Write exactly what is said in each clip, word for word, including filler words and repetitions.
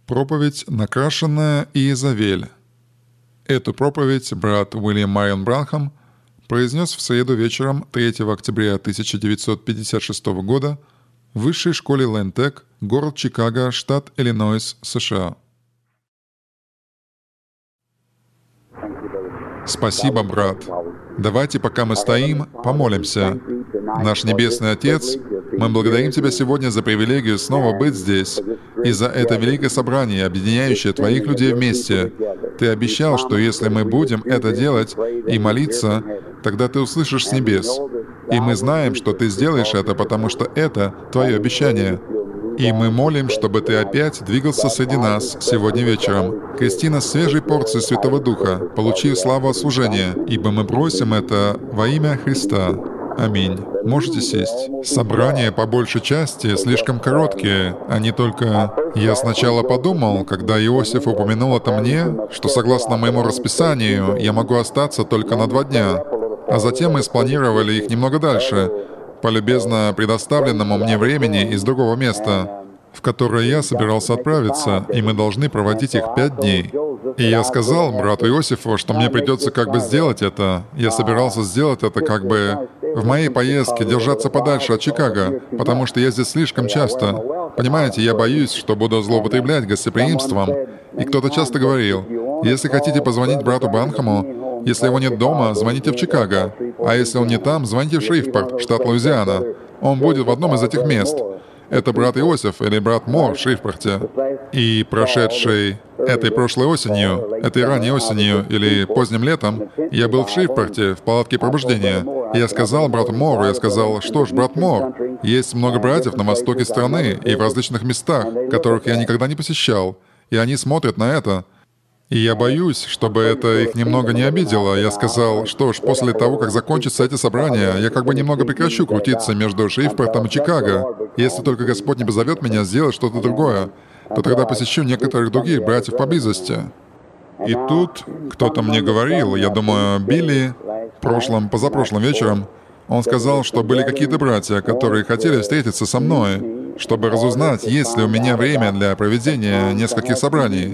Проповедь «Накрашенная Иезавель». Эту проповедь брат Уильям Марион Бранхам произнес в среду вечером третьего октября тысяча девятьсот пятьдесят шестого года в высшей школе Лэнтек, город Чикаго, штат Иллинойс, США. Спасибо, брат. Давайте, пока мы стоим, помолимся. Наш Небесный Отец, мы благодарим Тебя сегодня за привилегию снова быть здесь и за это великое собрание, объединяющее Твоих людей вместе. Ты обещал, что если мы будем это делать и молиться, тогда Ты услышишь с небес. И мы знаем, что Ты сделаешь это, потому что это Твое обещание. И мы молим, чтобы Ты опять двигался среди нас сегодня вечером. Крести нас свежей порцией Святого Духа, получив славу от служения, ибо мы просим это во имя Христа. Аминь. Можете сесть. Собрания, по большей части, слишком короткие, они только... Я сначала подумал, когда Иосиф упомянул это мне, что согласно моему расписанию, я могу остаться только на два дня. А затем мы спланировали их немного дальше, по любезно предоставленному мне времени из другого места, в которое я собирался отправиться, и мы должны проводить их пять дней. И я сказал брату Иосифу, что мне придется как бы сделать это. Я собирался сделать это как бы в моей поездке, держаться подальше от Чикаго, потому что я здесь слишком часто. Понимаете, я боюсь, что буду злоупотреблять гостеприимством. И кто-то часто говорил, если хотите позвонить брату Бранхаму, если его нет дома, звоните в Чикаго. А если он не там, звоните в Шрифпорт, штат Луизиана. Он будет в одном из этих мест. Это брат Иосиф или брат Мор в Шрифпорте. И прошедшей этой прошлой осенью, этой ранней осенью или поздним летом, я был в Шрифпорте, в палатке пробуждения. И я сказал брату Мору, я сказал, что ж, брат Мор, есть много братьев на востоке страны и в различных местах, которых я никогда не посещал, и они смотрят на это. И я боюсь, чтобы это их немного не обидело. Я сказал, что ж, после того, как закончатся эти собрания, я как бы немного прекращу крутиться между Шрифпортом и Чикаго. Если только Господь не позовет меня сделать что-то другое, то тогда посещу некоторых других братьев поблизости. И тут кто-то мне говорил, я думаю, Билли, прошлым, позапрошлым вечером, он сказал, что были какие-то братья, которые хотели встретиться со мной, чтобы разузнать, есть ли у меня время для проведения нескольких собраний.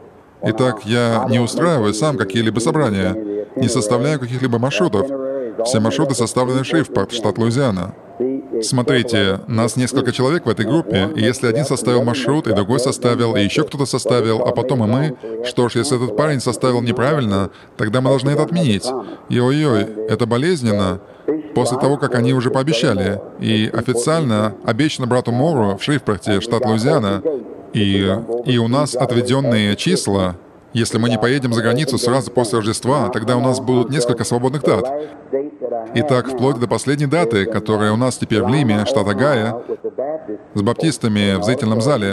Итак, я не устраиваю сам какие-либо собрания, не составляю каких-либо маршрутов. Все маршруты составлены в Шрифпорт, штат Луизиана. Смотрите, нас несколько человек в этой группе, и если один составил маршрут, и другой составил, и еще кто-то составил, а потом и мы, что ж, если этот парень составил неправильно, тогда мы должны это отменить. Ой-ой, это болезненно. После того, как они уже пообещали, и официально обещано брату Мору в Шрифпорте, штат Луизиана, и, и у нас отведенные числа. Если мы не поедем за границу сразу после Рождества, тогда у нас будут несколько свободных дат. Итак, вплоть до последней даты, которая у нас теперь в Лиме, штат Огайо, с баптистами в зрительном зале,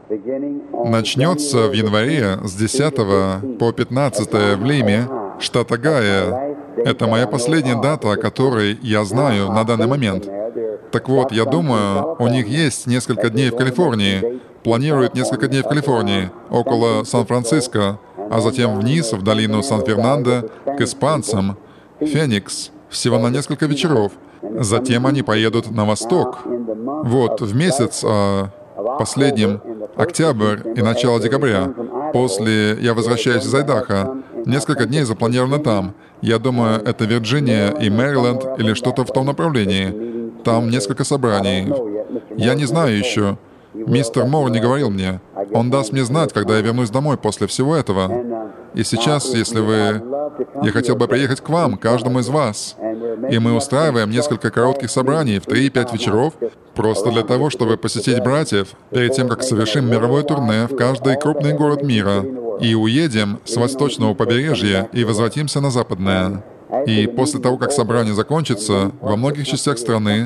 начнется в январе с десятого по пятнадцатое в Лиме, штат Огайо. Это моя последняя дата, о которой я знаю на данный момент. Так вот, я думаю, у них есть несколько дней в Калифорнии, планируют несколько дней в Калифорнии, около Сан-Франциско, а затем вниз, в долину Сан-Фернандо, к испанцам, Феникс, всего на несколько вечеров. Затем они поедут на восток. Вот, в месяц, а, последним, октябрь и начало декабря. После я возвращаюсь из Айдахо. Несколько дней запланировано там. Я думаю, это Вирджиния и Мэриленд или что-то в том направлении. Там несколько собраний. Я не знаю еще. Мистер Мор не говорил мне. Он даст мне знать, когда я вернусь домой после всего этого. И сейчас, если вы... Я хотел бы приехать к вам, каждому из вас. И мы устраиваем несколько коротких собраний в три-пять вечеров, просто для того, чтобы посетить братьев, перед тем, как совершим мировое турне в каждый крупный город мира. И уедем с восточного побережья и возвратимся на западное. И после того, как собрание закончится, во многих частях страны,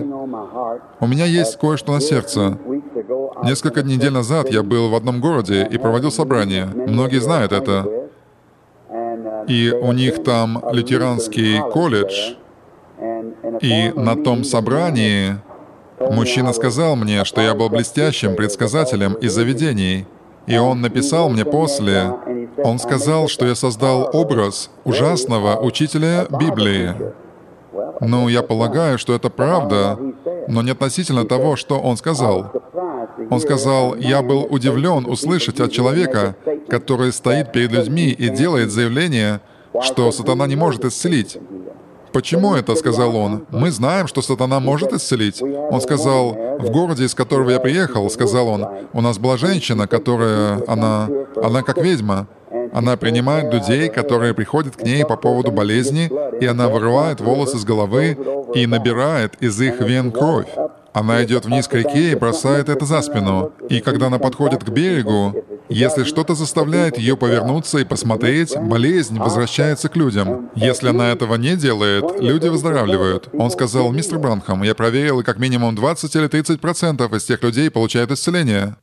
у меня есть кое-что на сердце. Несколько недель назад я был в одном городе и проводил собрание. Многие знают это. И у них там лютеранский колледж. И на том собрании мужчина сказал мне, что я был блестящим предсказателем из-за видений. И он написал мне после, он сказал, что я создал образ ужасного учителя Библии. Ну, я полагаю, что это правда, но не относительно того, что он сказал. Он сказал, я был удивлен услышать от человека, который стоит перед людьми и делает заявление, что сатана не может исцелить. «Почему это?» — сказал он. «Мы знаем, что сатана может исцелить». Он сказал, «В городе, из которого я приехал, — сказал он, — у нас была женщина, которая, она, она как ведьма. Она принимает людей, которые приходят к ней по поводу болезни, и она вырывает волосы с головы и набирает из их вен кровь. Она идет вниз к реке и бросает это за спину. И когда она подходит к берегу, если что-то заставляет ее повернуться и посмотреть, болезнь возвращается к людям. Если она этого не делает, люди выздоравливают». Он сказал, «Мистер Бранхам, я проверил, и как минимум двадцать или тридцать процентов из тех людей получают исцеление».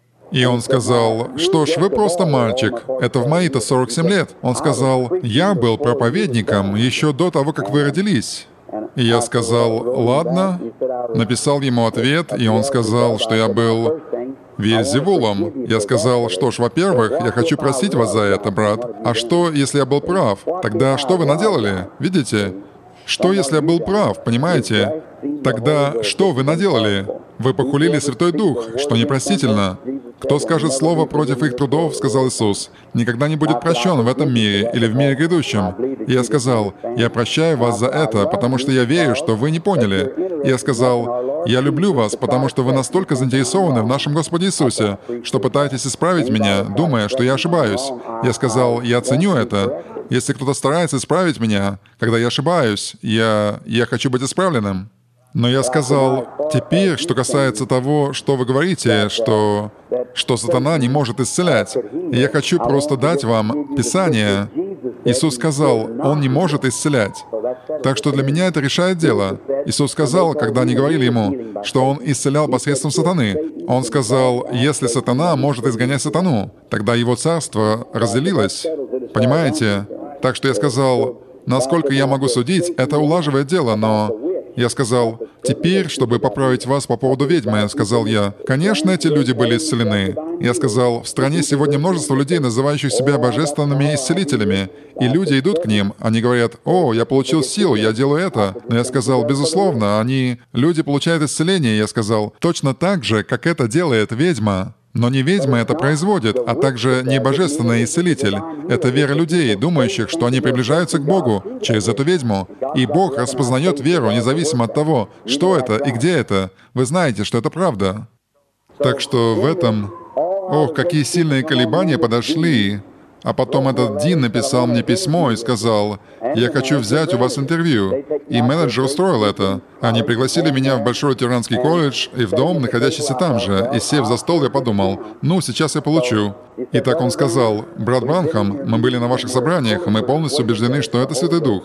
И он сказал, «Что ж, вы просто мальчик. Это в мои-то сорок семь лет». Он сказал, «Я был проповедником еще до того, как вы родились». И я сказал, «Ладно». Написал ему ответ, и он сказал, что я был Вельзевулом. Я сказал, «Что ж, во-первых, я хочу просить вас за это, брат. А что, если я был прав? Тогда что вы наделали? Видите? Что, если я был прав, понимаете? Тогда что вы наделали? Вы похулили Святой Дух, что непростительно. Кто скажет слово против их трудов, — сказал Иисус, — никогда не будет прощен в этом мире или в мире грядущем. И я сказал, я прощаю вас за это, потому что я верю, что вы не поняли. И я сказал, я люблю вас, потому что вы настолько заинтересованы в нашем Господе Иисусе, что пытаетесь исправить меня, думая, что я ошибаюсь. Я сказал, я ценю это. Если кто-то старается исправить меня, когда я ошибаюсь, я, я хочу быть исправленным. Но я сказал, теперь, что касается того, что вы говорите, что, что сатана не может исцелять, и я хочу просто дать вам Писание. Иисус сказал, Он не может исцелять. Так что для меня это решает дело. Иисус сказал, когда они говорили Ему, что Он исцелял посредством сатаны. Он сказал, если сатана может изгонять сатану, тогда Его царство разделилось. Понимаете? Так что я сказал, насколько я могу судить, это улаживает дело, но... Я сказал, теперь, чтобы поправить вас по поводу ведьмы, сказал я, конечно, эти люди были исцелены. Я сказал, в стране сегодня множество людей, называющих себя божественными исцелителями, и люди идут к ним, они говорят, о, я получил силу, я делаю это. Но я сказал, безусловно, они, люди получают исцеление, я сказал, точно так же, как это делает ведьма. Но не ведьма это производит, а также не божественный исцелитель. Это вера людей, думающих, что они приближаются к Богу через эту ведьму. И Бог распознает веру, независимо от того, что это и где это. Вы знаете, что это правда. Так что в этом... Ох, какие сильные колебания подошли. А потом этот Дин написал мне письмо и сказал, «Я хочу взять у вас интервью». И менеджер устроил это. Они пригласили меня в Большой лютеранский колледж и в дом, находящийся там же. И сев за стол, я подумал, «Ну, сейчас я получу». И так он сказал, «Брат Бранхам, мы были на ваших собраниях, и мы полностью убеждены, что это Святой Дух».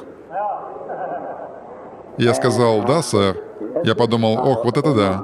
Я сказал, «Да, сэр». Я подумал, «Ох, вот это да».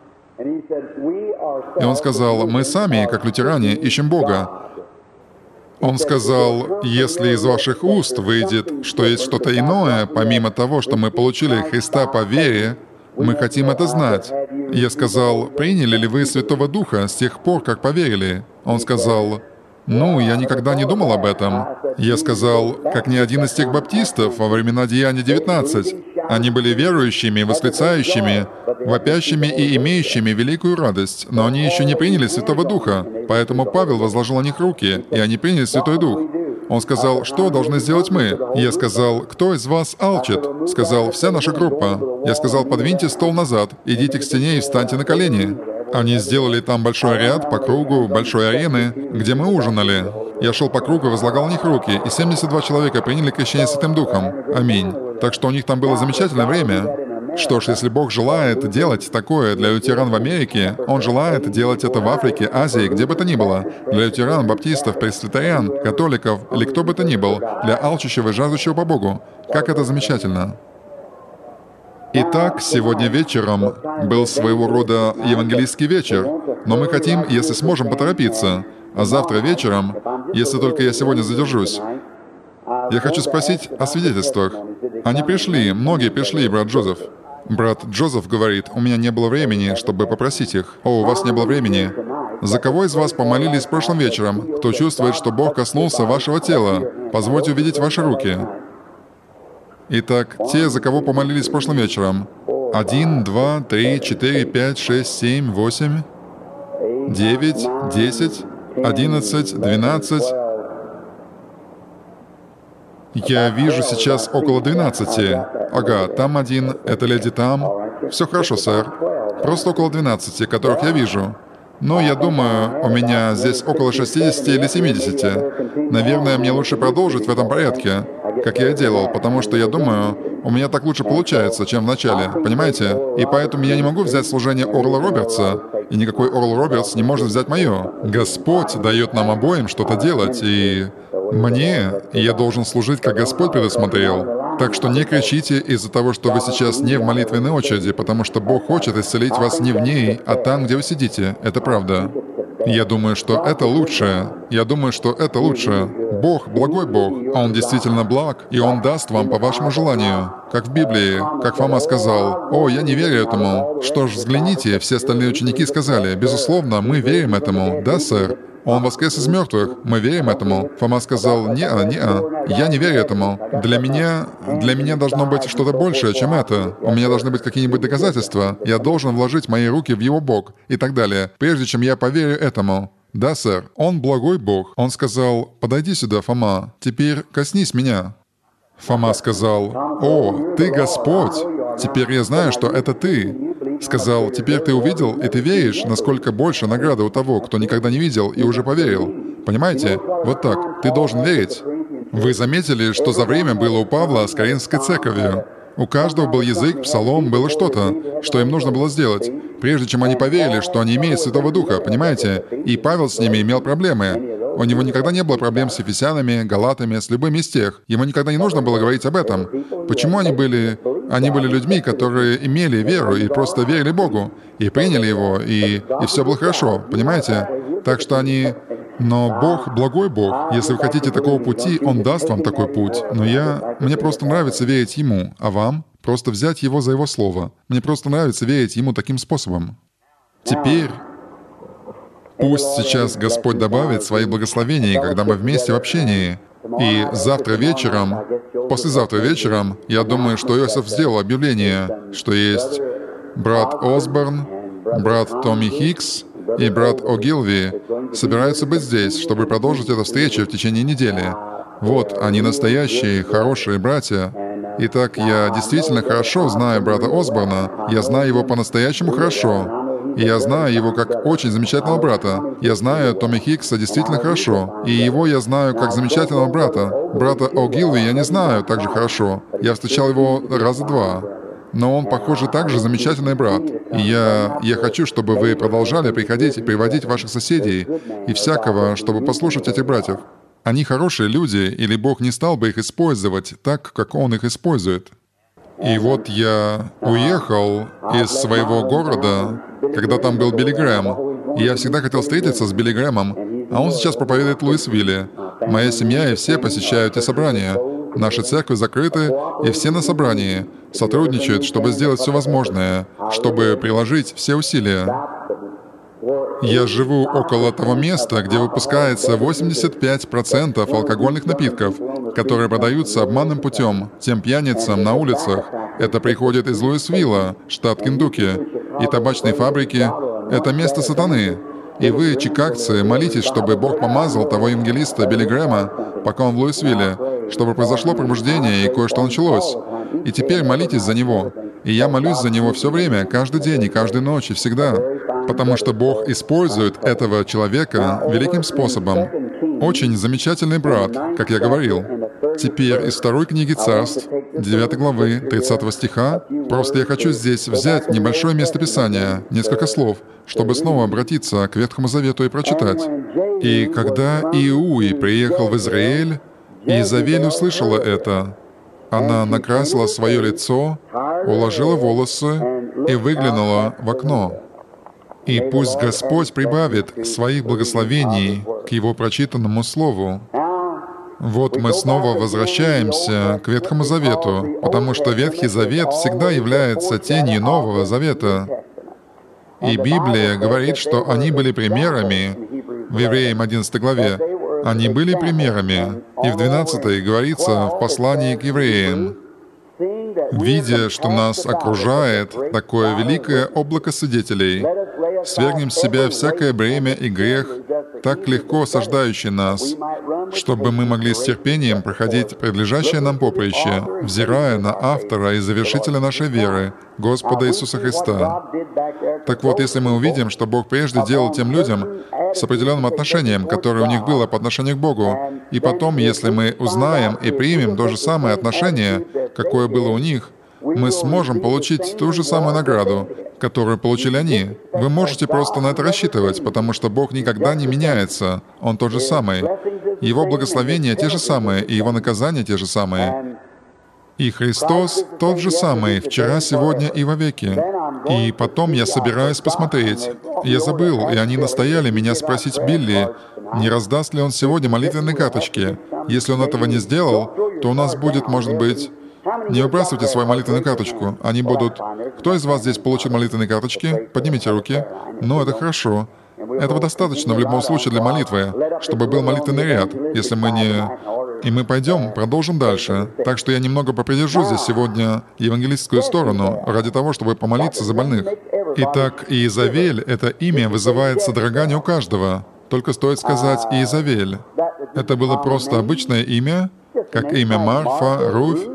И он сказал, «Мы сами, как лютеране, ищем Бога». Он сказал, если из ваших уст выйдет, что есть что-то иное, помимо того, что мы получили Христа по вере, мы хотим это знать. Я сказал, приняли ли вы Святого Духа с тех пор, как поверили? Он сказал, ну, я никогда не думал об этом. Я сказал, как ни один из тех баптистов во времена Деяния девятнадцать. Они были верующими, восклицающими, вопящими и имеющими великую радость, но они еще не приняли Святого Духа. Поэтому Павел возложил на них руки, и они приняли Святой Дух. Он сказал, что должны сделать мы? Я сказал, кто из вас алчит? Сказал, вся наша группа. Я сказал, подвиньте стол назад, идите к стене и встаньте на колени. Они сделали там большой ряд по кругу большой арены, где мы ужинали. Я шел по кругу и возлагал на них руки, и семьдесят два человека приняли крещение Святым Духом. Аминь. Так что у них там было замечательное время. Что ж, если Бог желает делать такое для лютеран в Америке, Он желает делать это в Африке, Азии, где бы то ни было. Для лютеран, баптистов, пресвитериан, католиков или кто бы то ни был, для алчущего и жаждущего по Богу. Как это замечательно. Итак, сегодня вечером был своего рода евангелистский вечер, но мы хотим, если сможем, поторопиться. А завтра вечером, если только я сегодня задержусь, я хочу спросить о свидетельствах. Они пришли, многие пришли, брат Джозеф. Брат Джозеф говорит, у меня не было времени, чтобы попросить их. О, у вас не было времени. За кого из вас помолились прошлым вечером? Кто чувствует, что Бог коснулся вашего тела? Позвольте увидеть ваши руки. Итак, те, за кого помолились прошлым вечером. Один, два, три, четыре, пять, шесть, семь, восемь. девять, десять, одиннадцать, двенадцать. Я вижу сейчас около двенадцати. Ага, там один, это леди там. Все хорошо, сэр. Просто около двенадцати, которых я вижу. Но я думаю, у меня здесь около шестидесяти или семидесяти. Наверное, мне лучше продолжить в этом порядке, как я и делал, потому что я думаю, у меня так лучше получается, чем в начале, понимаете? И поэтому я не могу взять служение Орла Робертса, и никакой Орл Робертс не может взять мое. Господь дает нам обоим что-то делать, и мне, и я должен служить, как Господь предусмотрел. Так что не кричите из-за того, что вы сейчас не в молитвенной очереди, потому что Бог хочет исцелить вас не в ней, а там, где вы сидите. Это правда. Я думаю, что это лучше. Я думаю, что это лучше. Бог, благой Бог. Он действительно благ, и Он даст вам по вашему желанию. Как в Библии, как Фома сказал, «О, я не верю этому». Что ж, взгляните, все остальные ученики сказали, «Безусловно, мы верим этому». Да, сэр? Он воскрес из мертвых. Мы верим этому. Фома сказал, «Не-а, не-а, я не верю этому. Для меня, для меня должно быть что-то большее, чем это. У меня должны быть какие-нибудь доказательства. Я должен вложить мои руки в его бок» и так далее, прежде чем я поверю этому. Да, сэр, он благой Бог. Он сказал, «Подойди сюда, Фома, теперь коснись меня». Фома сказал, «О, ты Господь! Теперь я знаю, что это ты». Сказал, «Теперь ты увидел, и ты веришь, насколько больше награда у того, кто никогда не видел и уже поверил». Понимаете? Вот так. Ты должен верить. Вы заметили, что за время было у Павла с Коринфской церковью? У каждого был язык, псалом, было что-то, что им нужно было сделать, прежде чем они поверили, что они имеют Святого Духа, понимаете? И Павел с ними имел проблемы. У него никогда не было проблем с Ефесянами, Галатами, с любыми из тех. Ему никогда не нужно было говорить об этом. Почему они были... Они были людьми, которые имели веру и просто верили Богу, и приняли Его, и, и все было хорошо, понимаете? Так что они... Но Бог, благой Бог, если вы хотите такого пути, Он даст вам такой путь. Но я... Мне просто нравится верить Ему, а вам? Просто взять Его за Его Слово. Мне просто нравится верить Ему таким способом. Теперь... Пусть сейчас Господь добавит свои благословения, когда мы вместе в общении. И завтра вечером, послезавтра вечером, я думаю, что Иосиф сделал объявление, что есть брат Осборн, брат Томми Хикс и брат О'Гилви собираются быть здесь, чтобы продолжить эту встречу в течение недели. Вот, они настоящие, хорошие братья. Итак, я действительно хорошо знаю брата Осборна, я знаю его по-настоящему хорошо. И я знаю его как очень замечательного брата. Я знаю Томми Хикса действительно хорошо. И его я знаю как замечательного брата. Брата О'Гилви я не знаю так же хорошо. Я встречал его раза два. Но он, похоже, также замечательный брат. И я, я хочу, чтобы вы продолжали приходить и приводить ваших соседей и всякого, чтобы послушать этих братьев. Они хорошие люди, или Бог не стал бы их использовать так, как Он их использует. И вот я уехал из своего города, когда там был Билли Грэм. И я всегда хотел встретиться с Билли Грэмом, а он сейчас проповедует в Луисвилле. Моя семья и все посещают эти собрания. Наши церкви закрыты, и все на собрании сотрудничают, чтобы сделать все возможное, чтобы приложить все усилия. Я живу около того места, где выпускается восемьдесят пять процентов алкогольных напитков, которые продаются обманным путем тем пьяницам на улицах. Это приходит из Луисвилла, штат Кентукки. И табачные фабрики — это место сатаны. И вы, чикагцы, молитесь, чтобы Бог помазал того евангелиста Билли Грэма, пока он в Луисвилле, чтобы произошло пробуждение и кое-что началось. И теперь молитесь за него. И я молюсь за него все время, каждый день и каждую ночь, и всегда. Потому что Бог использует этого человека великим способом. Очень замечательный брат, как я говорил. Теперь из второй книги Царств, девятой главы, тридцатого стиха, просто я хочу здесь взять небольшое местописание, несколько слов, чтобы снова обратиться к Ветхому Завету и прочитать. «И когда Иуи приехал в Израиль, Иезавель услышала это. Она накрасила свое лицо, уложила волосы и выглянула в окно. И пусть Господь прибавит своих благословений к Его прочитанному Слову». Вот мы снова возвращаемся к Ветхому Завету, потому что Ветхий Завет всегда является тенью Нового Завета. И Библия говорит, что они были примерами, в Евреям одиннадцатой главе, они были примерами, и в двенадцатой говорится в послании к евреям, видя, что нас окружает такое великое облако свидетелей, свергнем с себя всякое бремя и грех, так легко осаждающий нас, чтобы мы могли с терпением проходить предлежащее нам поприще, взирая на автора и завершителя нашей веры, Господа Иисуса Христа. Так вот, если мы увидим, что Бог прежде делал тем людям с определенным отношением, которое у них было по отношению к Богу, и потом, если мы узнаем и примем то же самое отношение, какое было у них, мы сможем получить ту же самую награду, которую получили они. Вы можете просто на это рассчитывать, потому что Бог никогда не меняется. Он тот же самый. Его благословения те же самые, и Его наказания те же самые. И Христос тот же самый, вчера, сегодня и вовеки. И потом я собираюсь посмотреть. Я забыл, и они настояли меня спросить Билли, не раздаст ли он сегодня молитвенные карточки. Если он этого не сделал, то у нас будет, может быть... Не выбрасывайте свою молитвенную карточку. Они будут... Кто из вас здесь получит молитвенные карточки? Поднимите руки. Ну, это хорошо. Этого достаточно в любом случае для молитвы, чтобы был молитвенный ряд, если мы не... И мы пойдем, продолжим дальше. Так что я немного попридержу здесь сегодня евангелистскую сторону, ради того, чтобы помолиться за больных. Итак, Иезавель — это имя вызывает содрогание у каждого. Только стоит сказать «Иезавель». Это было просто обычное имя, как имя Марфа, Руфь,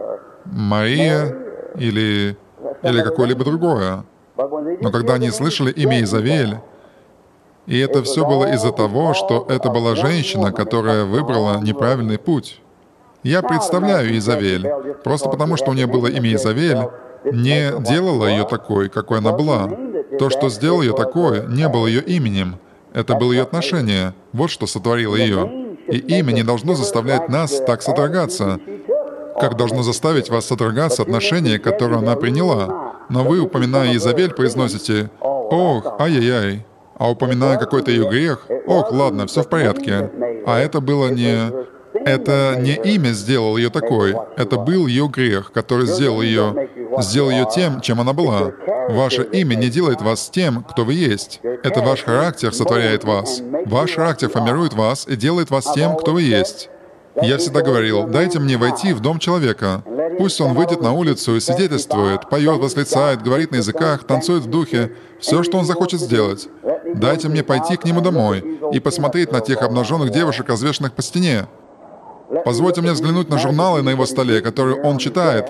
Мария или, или какое-либо другое. Но когда они слышали имя Иезавель, и это все было из-за того, что это была женщина, которая выбрала неправильный путь. Я представляю Иезавель, просто потому что у нее было имя Иезавель, не делало ее такой, какой она была. То, что сделало ее такой, не было ее именем. Это было ее отношение. Вот что сотворило ее. И имя не должно заставлять нас так содрогаться, как должно заставить вас содрогаться отношение, которое она приняла. Но вы, упоминая Иезавель, произносите «Ох, ай-яй-яй», а упоминая какой-то ее грех, «Ох, ладно, все в порядке». А это было не... Это не имя сделало ее такой, это был ее грех, который сделал ее, сделал ее тем, чем она была. Ваше имя не делает вас тем, кто вы есть. Это ваш характер сотворяет вас. Ваш характер формирует вас и делает вас тем, кто вы есть. Я всегда говорил, дайте мне войти в дом человека. Пусть он выйдет на улицу и свидетельствует, поет, восклицает, говорит на языках, танцует в духе, все, что он захочет сделать. Дайте мне пойти к нему домой и посмотреть на тех обнаженных девушек, развешанных по стене. Позвольте мне взглянуть на журналы на его столе, которые он читает,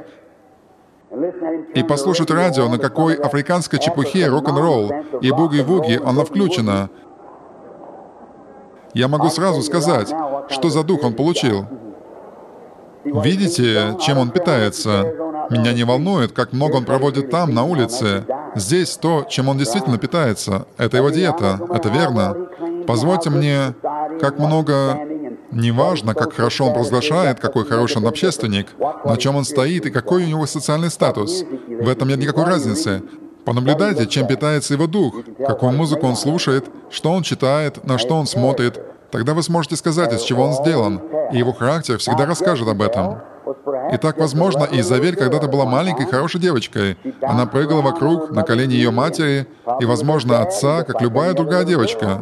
и послушать радио, на какой африканской чепухе рок-н-ролл и буги-вуги оно включено. Я могу сразу сказать, что за дух он получил. Видите, чем он питается? Меня не волнует, как много он проводит там, на улице. Здесь то, чем он действительно питается. Это его диета. Это верно. Позвольте мне, как много... Неважно, как хорошо он провозглашает, какой хороший он общественник, на чем он стоит и какой у него социальный статус. В этом нет никакой разницы. Понаблюдайте, чем питается его дух, какую музыку он слушает, что он читает, на что он смотрит. Тогда вы сможете сказать, из чего он сделан, и его характер всегда расскажет об этом. Итак, возможно, Иезавель когда-то была маленькой, хорошей девочкой. Она прыгала вокруг, на колени ее матери, и, возможно, отца, как любая другая девочка.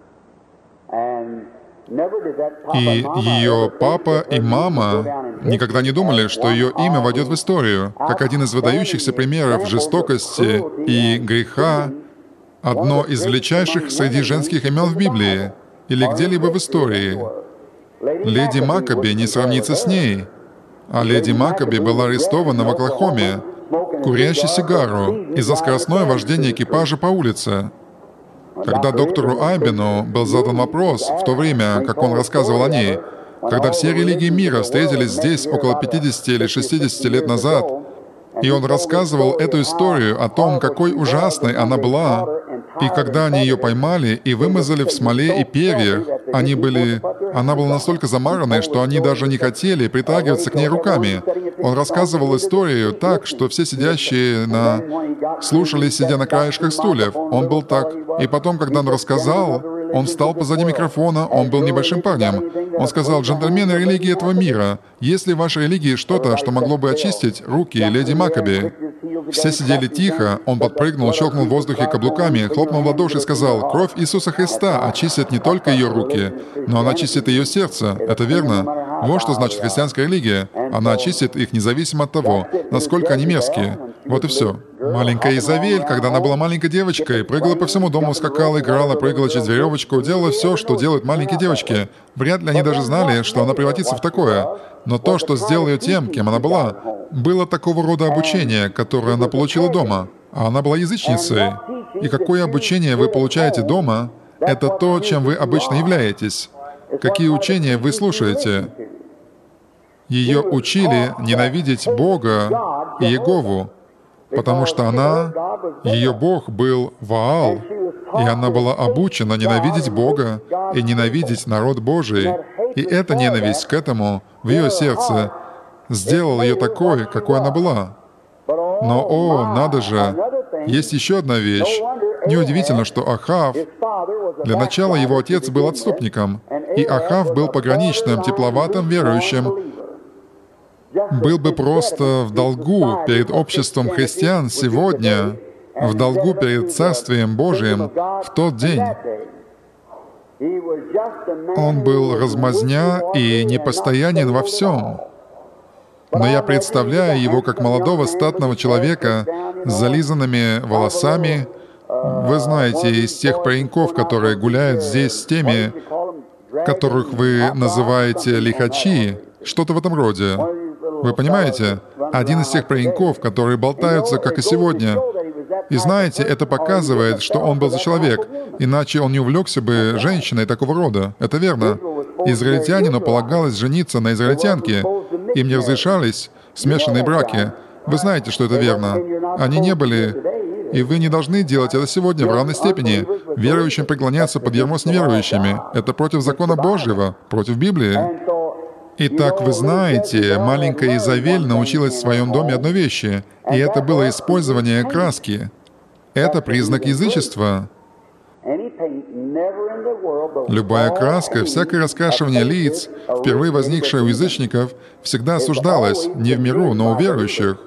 И ее папа и мама никогда не думали, что ее имя войдет в историю, как один из выдающихся примеров жестокости и греха, одно из величайших среди женских имен в Библии или где-либо в истории. Леди Маккаби не сравнится с ней, а леди Маккаби была арестована в Оклахоме, курящей сигару из-за скоростное вождение экипажа по улице. Когда доктору Айбину был задан вопрос, в то время, как он рассказывал о ней, когда все религии мира встретились здесь около пятидесяти или шестидесяти лет назад, и он рассказывал эту историю о том, какой ужасной она была, и когда они ее поймали и вымазали в смоле и перьях, они были... Она была настолько замаранной, что они даже не хотели притрагиваться к ней руками. Он рассказывал историю так, что все сидящие на... слушали, сидя на краешках стульев. Он был так... И потом, когда он рассказал, он встал позади микрофона, он был небольшим парнем. Он сказал: «Джентльмены религии этого мира, есть ли в вашей религии что-то, что могло бы очистить руки леди Маккаби?» Все сидели тихо, он подпрыгнул, щелкнул в воздухе каблуками, хлопнул в ладоши и сказал: «Кровь Иисуса Христа очистит не только ее руки, но она очистит ее сердце». Это верно? Вот что значит христианская религия. Она очистит их независимо от того, насколько они мерзкие. Вот и все. Маленькая Изавель, когда она была маленькой девочкой, прыгала по всему дому, скакала, играла, прыгала через веревочку, делала все, что делают маленькие девочки. Вряд ли они даже знали, что она превратится в такое. Но то, что сделало ее тем, кем она была, было такого рода обучение, которое она получила дома. А она была язычницей. И какое обучение вы получаете дома, это то, чем вы обычно являетесь. Какие учения вы слушаете? Ее учили ненавидеть Бога и Иегову, потому что она, ее Бог был Ваал, и она была обучена ненавидеть Бога и ненавидеть народ Божий. И эта ненависть к этому в ее сердце сделала ее такой, какой она была. Но, о, надо же, есть еще одна вещь. Неудивительно, что Ахав, для начала его отец был отступником, и Ахав был пограничным, тепловатым верующим, был бы просто в долгу перед обществом христиан сегодня, в долгу перед Царствием Божиим в тот день. Он был размазня и непостоянен во всем. Но я представляю его как молодого статного человека с зализанными волосами. Вы знаете, из тех пареньков, которые гуляют здесь с теми, которых вы называете лихачи, что-то в этом роде. Вы понимаете? Один из тех пареньков, которые болтаются, как и сегодня. И знаете, это показывает, что он был за человек, иначе он не увлекся бы женщиной такого рода. Это верно. Израильтянину полагалось жениться на израильтянке. Им не разрешались смешанные браки. Вы знаете, что это верно. Они не были... И вы не должны делать это сегодня в равной степени. Верующим преклоняться под ярмо с неверующими. Это против закона Божьего, против Библии. Итак, вы знаете, маленькая Изавель научилась в своем доме одной вещи, и это было использование краски. Это признак язычества. Любая краска, всякое раскрашивание лиц, впервые возникшее у язычников, всегда осуждалось не в миру, но у верующих.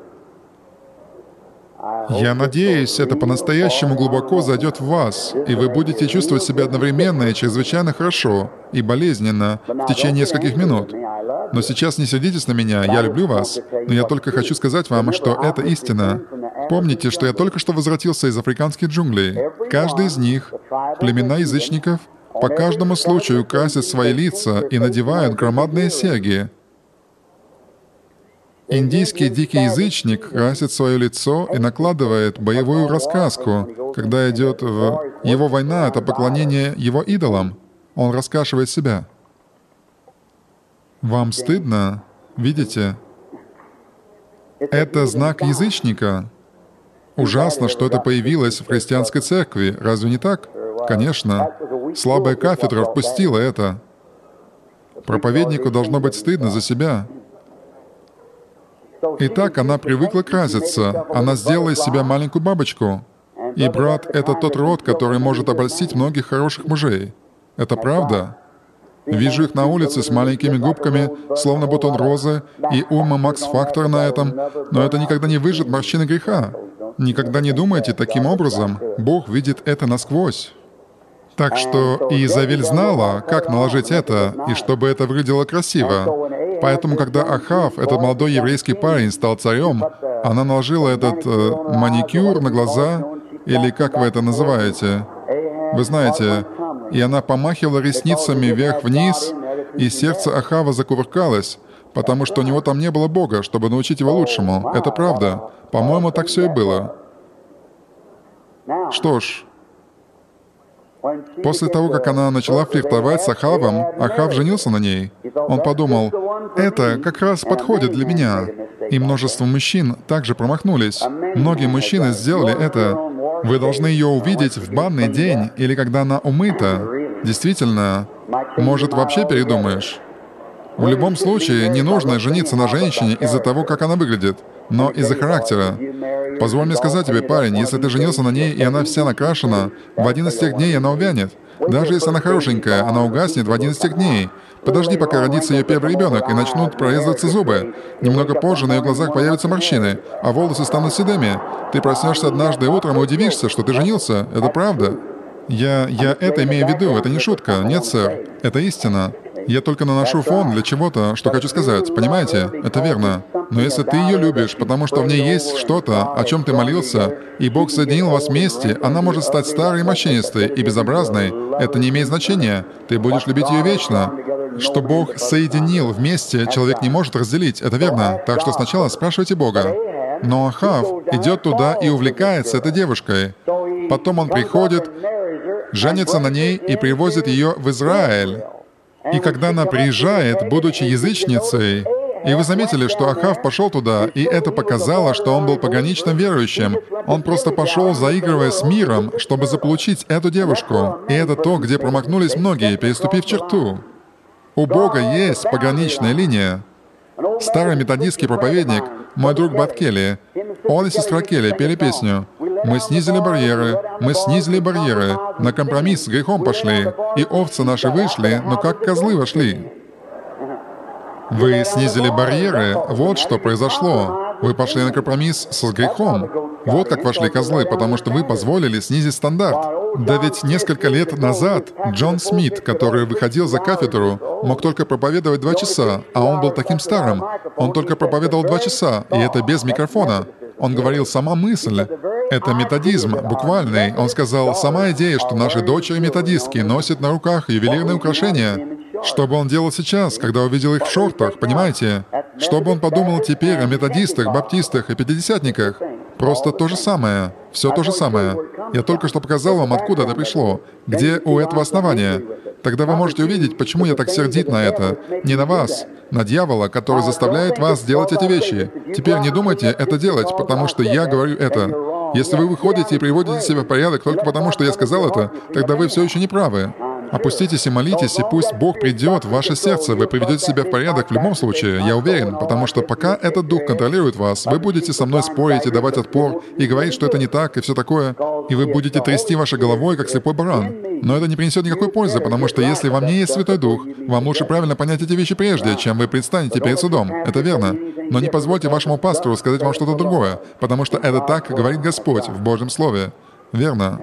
Я надеюсь, это по-настоящему глубоко зайдет в вас, и вы будете чувствовать себя одновременно и чрезвычайно хорошо, и болезненно в течение нескольких минут. Но сейчас не сердитесь на меня, я люблю вас, но я только хочу сказать вам, что это истина. Помните, что я только что возвратился из африканских джунглей. Каждый из них, племена язычников, по каждому случаю красят свои лица и надевают громадные серьги. Индийский дикий язычник красит свое лицо и накладывает боевую раскраску. Когда идет в... Его война — это поклонение его идолам. Он раскрашивает себя. Вам стыдно? Видите? Это знак язычника. Ужасно, что это появилось в христианской церкви. Разве не так? Конечно. Слабая кафедра впустила это. Проповеднику должно быть стыдно за себя. Итак, она привыкла краситься. Она сделала из себя маленькую бабочку. И брат — это тот род, который может обольстить многих хороших мужей. Это правда? Вижу их на улице с маленькими губками, словно бутон розы, и Ума Макс-фактор на этом, но это никогда не выжжет морщины греха. Никогда не думайте таким образом. Бог видит это насквозь. Так что и Изавель знала, как наложить это, и чтобы это выглядело красиво. Поэтому, когда Ахав, этот молодой еврейский парень, стал царем, она наложила этот э, маникюр на глаза, или как вы это называете? Вы знаете, и она помахивала ресницами вверх-вниз, и сердце Ахава закувыркалось, потому что у него там не было Бога, чтобы научить его лучшему. Это правда. По-моему, так все и было. Что ж, после того, как она начала флиртовать с Ахавом, Ахав женился на ней. Он подумал, это как раз подходит для меня. И множество мужчин также промахнулись. Многие мужчины сделали это. Вы должны ее увидеть в банный день или когда она умыта. Действительно, может, вообще передумаешь. В любом случае, не нужно жениться на женщине из-за того, как она выглядит, но из-за характера. Позволь мне сказать тебе, парень, если ты женился на ней, и она вся накрашена, в один из тех дней она увянет. Даже если она хорошенькая, она угаснет в один из тех дней. Подожди, пока родится ее первый ребенок, и начнут прорезываться зубы. Немного позже на ее глазах появятся морщины, а волосы станут седыми. Ты проснешься однажды утром и удивишься, что ты женился. Это правда. Я, я это имею в виду, это не шутка. Нет, сэр, это истина. Я только наношу фон для чего-то, что хочу сказать. Понимаете? Это верно. Но если ты ее любишь, потому что в ней есть что-то, о чем ты молился, и Бог соединил вас вместе, она может стать старой, морщинистой и безобразной. Это не имеет значения. Ты будешь любить ее вечно. Что Бог соединил вместе, человек не может разделить. Это верно. Так что сначала спрашивайте Бога. Но Ахав идет туда и увлекается этой девушкой. Потом он приходит, женится на ней и привозит ее в Израиль. И когда она приезжает, будучи язычницей, и вы заметили, что Ахав пошел туда, и это показало, что он был пограничным верующим. Он просто пошел, заигрывая с миром, чтобы заполучить эту девушку. И это то, где промахнулись многие, переступив черту. У Бога есть пограничная линия. Старый методистский проповедник, мой друг Бат Келли, он и сестра Келли пели песню «Мы снизили барьеры, мы снизили барьеры, на компромисс с грехом пошли, и овцы наши вышли, но как козлы вошли». Вы снизили барьеры, вот что произошло. Вы пошли на компромисс с грехом. Вот как вошли козлы, потому что вы позволили снизить стандарт. Да ведь несколько лет назад Джон Смит, который выходил за кафедру, мог только проповедовать два часа, а он был таким старым. Он только проповедовал два часа, и это без микрофона. Он говорил, сама мысль — это методизм, буквальный. Он сказал, сама идея, что наши дочери-методистки носят на руках ювелирные украшения. Что бы он делал сейчас, когда увидел их в шортах, понимаете? Что бы он подумал теперь о методистах, баптистах и пятидесятниках? Просто то же самое. Все то же самое. Я только что показал вам, откуда это пришло. Где у этого основания. Тогда вы можете увидеть, почему я так сердит на это. Не на вас, на дьявола, который заставляет вас делать эти вещи. Теперь не думайте это делать, потому что я говорю это. Если вы выходите и приводите себя в порядок только потому, что я сказал это, тогда вы все еще не правы. Опуститесь и молитесь, и пусть Бог придет в ваше сердце. Вы приведете себя в порядок в любом случае, я уверен, потому что пока этот дух контролирует вас, вы будете со мной спорить и давать отпор, и говорить, что это не так, и все такое, и вы будете трясти вашей головой, как слепой баран. Но это не принесет никакой пользы, потому что если во мне есть Святой Дух, вам лучше правильно понять эти вещи прежде, чем вы предстанете перед судом. Это верно. Но не позвольте вашему пастору сказать вам что-то другое, потому что это так говорит Господь в Божьем Слове. Верно.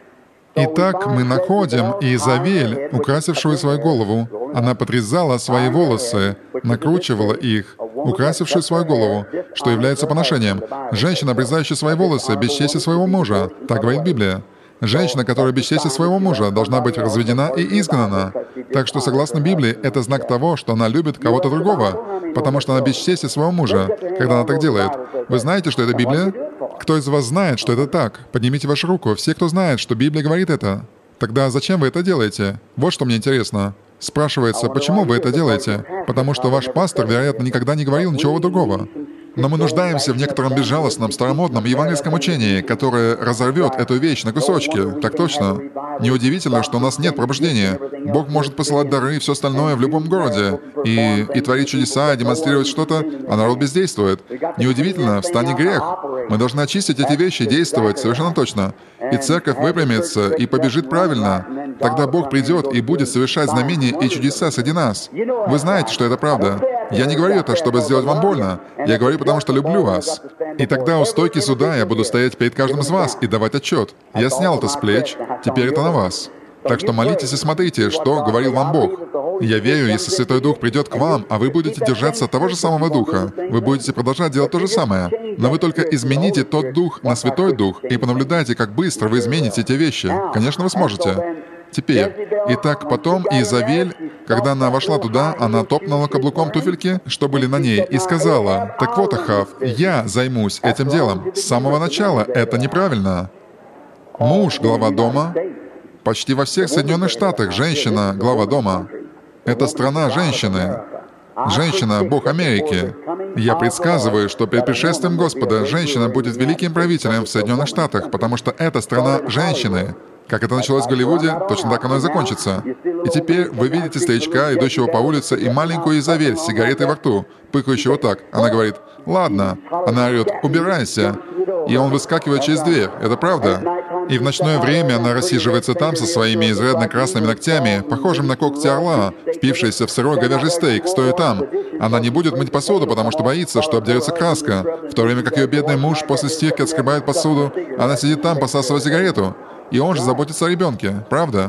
Итак, мы находим Иезавель, украсившую свою голову. Она подрезала свои волосы, накручивала их, украсившую свою голову, что является поношением. Женщина, обрезающая свои волосы, бесчестие своего мужа. Так говорит Библия. Женщина, которая бесчестие своего мужа, должна быть разведена и изгнана. Так что, согласно Библии, это знак того, что она любит кого-то другого, потому что она бесчестие своего мужа, когда она так делает. Вы знаете, что это Библия? Кто из вас знает, что это так? Поднимите вашу руку. Все, кто знает, что Библия говорит это. Тогда зачем вы это делаете? Вот что мне интересно. Спрашивается, почему вы это делаете? Потому что ваш пастор, вероятно, никогда не говорил ничего другого. Но мы нуждаемся в некотором безжалостном, старомодном евангельском учении, которое разорвет эту вещь на кусочки. Так точно. Неудивительно, что у нас нет пробуждения. Бог может посылать дары и все остальное в любом городе, и, и творить чудеса, и демонстрировать что-то, а народ бездействует. Неудивительно, встанет грех. Мы должны очистить эти вещи и действовать совершенно точно. И церковь выпрямится и побежит правильно. Тогда Бог придет и будет совершать знамения и чудеса среди нас. Вы знаете, что это правда. Я не говорю это, чтобы сделать вам больно. Я говорю, потому что люблю вас. И тогда у стойки суда я буду стоять перед каждым из вас и давать отчет. Я снял это с плеч, теперь это на вас. Так что молитесь и смотрите, что говорил вам Бог. Я верю, если Святой Дух придет к вам, а вы будете держаться того же самого Духа, вы будете продолжать делать то же самое. Но вы только измените тот Дух на Святой Дух и понаблюдайте, как быстро вы измените эти вещи. Конечно, вы сможете. Теперь. Итак, потом Иезавель, когда она вошла туда, она топнула каблуком туфельки, что были на ней, и сказала, «Так вот, Ахав, я займусь этим делом. С самого начала это неправильно». Муж — глава дома. Почти во всех Соединенных Штатах женщина — глава дома. Это страна женщины. Женщина — Бог Америки. Я предсказываю, что перед пришествием Господа женщина будет великим правителем в Соединенных Штатах, потому что это страна женщины. Как это началось в Голливуде, точно так оно и закончится. И теперь вы видите старичка, идущего по улице, и маленькую Иезавель с сигаретой во рту, пыкающую вот так. Она говорит, «Ладно». Она орет, «Убирайся». И он выскакивает через дверь. Это правда? И в ночное время она рассиживается там со своими изрядно красными ногтями, похожими на когти орла, впившиеся в сырой говяжий стейк, стоя там. Она не будет мыть посуду, потому что боится, что обдерется краска. В то время как ее бедный муж после стирки отскребает посуду, она сидит там, посасывая сигарету. И он же заботится о ребенке, правда?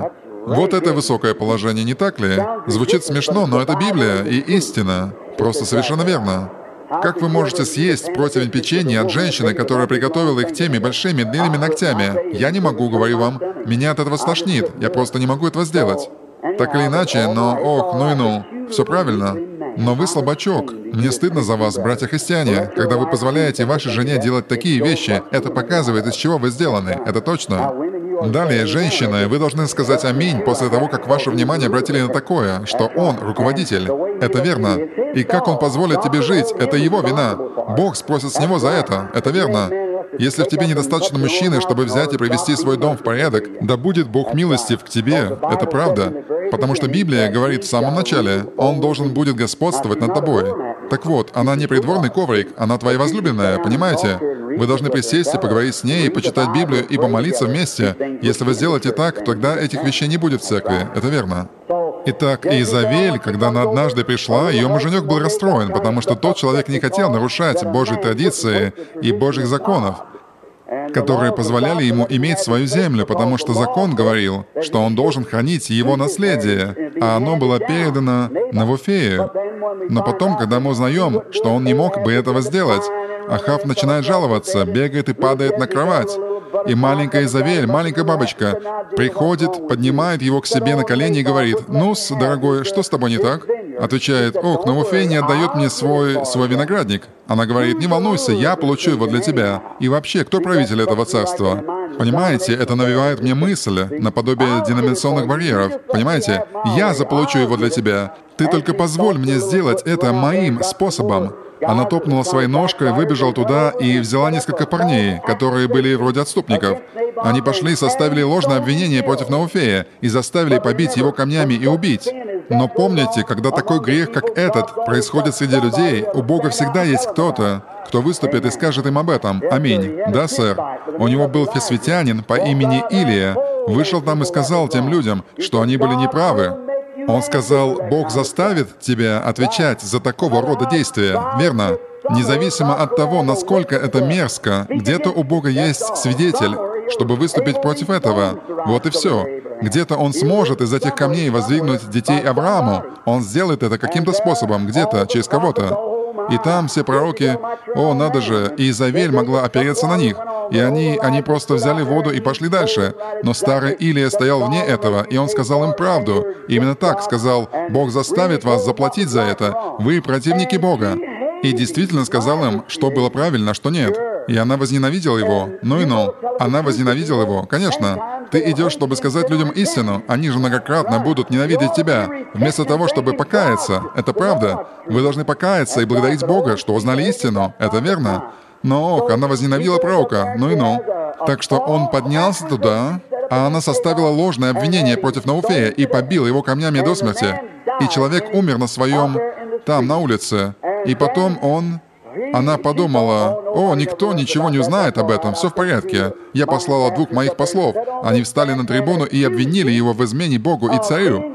Вот это высокое положение, не так ли? Звучит смешно, но это Библия и истина. Просто совершенно верно. Как вы можете съесть противень печенья от женщины, которая приготовила их теми большими длинными ногтями? Я не могу, говорю вам. Меня от этого стошнит. Я просто не могу этого сделать. Так или иначе, но ох, ну и ну. Все правильно. Но вы слабачок. Мне стыдно за вас, братья-христиане. Когда вы позволяете вашей жене делать такие вещи, это показывает, из чего вы сделаны. Это точно. Далее, женщины, вы должны сказать «Аминь» после того, как ваше внимание обратили на такое, что Он руководитель. Это верно. И как Он позволит тебе жить, это Его вина. Бог спросит с Него за это. Это верно. Если в тебе недостаточно мужчины, чтобы взять и привести свой дом в порядок, да будет Бог милостив к тебе. Это правда. Потому что Библия говорит в самом начале, Он должен будет господствовать над тобой. Так вот, она не придворный коврик, она твоя возлюбленная, понимаете? Вы должны присесть и поговорить с ней, почитать Библию и помолиться вместе. Если вы сделаете так, тогда этих вещей не будет в церкви. Это верно. Итак, Иезавель, когда она однажды пришла, ее муженек был расстроен, потому что тот человек не хотел нарушать Божьи традиции и Божьих законов, которые позволяли ему иметь свою землю, потому что закон говорил, что он должен хранить его наследие, а оно было передано Навуфею. Но потом, когда мы узнаем, что он не мог бы этого сделать, Ахав начинает жаловаться, бегает и падает на кровать. И маленькая Иезавель, маленькая бабочка, приходит, поднимает его к себе на колени и говорит: «Ну-с, дорогой, что с тобой не так?» Отвечает: «Ох, Навуфей не отдает мне свой, свой виноградник». Она говорит: «Не волнуйся, я получу его для тебя». И вообще, кто правитель этого царства? Понимаете, это навевает мне мысль, наподобие деноминационных барьеров. Понимаете? Я заполучу его для тебя. Ты только позволь мне сделать это моим способом. Она топнула своей ножкой, выбежала туда и взяла несколько парней, которые были вроде отступников. Они пошли и составили ложное обвинение против Навуфея и заставили побить его камнями и убить. Но помните, когда такой грех, как этот, происходит среди людей, у Бога всегда есть кто-то, кто выступит и скажет им об этом. Аминь. Да, сэр. У него был фесвитянин по имени Илия. Вышел там и сказал тем людям, что они были неправы. Он сказал: «Бог заставит тебя отвечать за такого рода действия», верно? Независимо от того, насколько это мерзко, где-то у Бога есть свидетель, чтобы выступить против этого. Вот и все. Где-то Он сможет из этих камней воздвигнуть детей Аврааму. Он сделает это каким-то способом, где-то, через кого-то. И там все пророки, о, надо же, Иезавель могла опереться на них. И они, они просто взяли воду и пошли дальше. Но старый Илия стоял вне этого, и он сказал им правду. И именно так сказал: «Бог заставит вас заплатить за это. Вы противники Бога». И действительно сказал им, что было правильно, а что нет. И она возненавидела его. Ну и ну. Она возненавидела его, конечно. Ты идешь, чтобы сказать людям истину, они же многократно будут ненавидеть тебя, вместо того, чтобы покаяться. Это правда. Вы должны покаяться и благодарить Бога, что узнали истину. Это верно. Но ох, она возненавидела пророка. Ну и ну. Так что он поднялся туда, а она составила ложное обвинение против Навуфея и побила его камнями до смерти. И человек умер на своем... там, на улице. И потом он... Она подумала: «О, никто ничего не узнает об этом, все в порядке. Я послала двух моих послов. Они встали на трибуну и обвинили его в измене Богу и царю».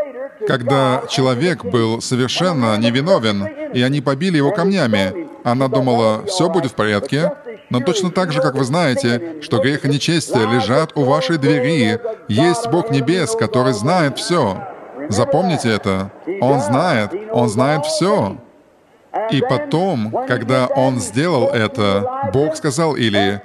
Когда человек был совершенно невиновен, и они побили его камнями, она думала: «Все будет в порядке». Но точно так же, как вы знаете, что грех и нечестие лежат у вашей двери, есть Бог небес, который знает все. Запомните это. Он знает, Он знает все. И потом, когда он сделал это, Бог сказал Илии: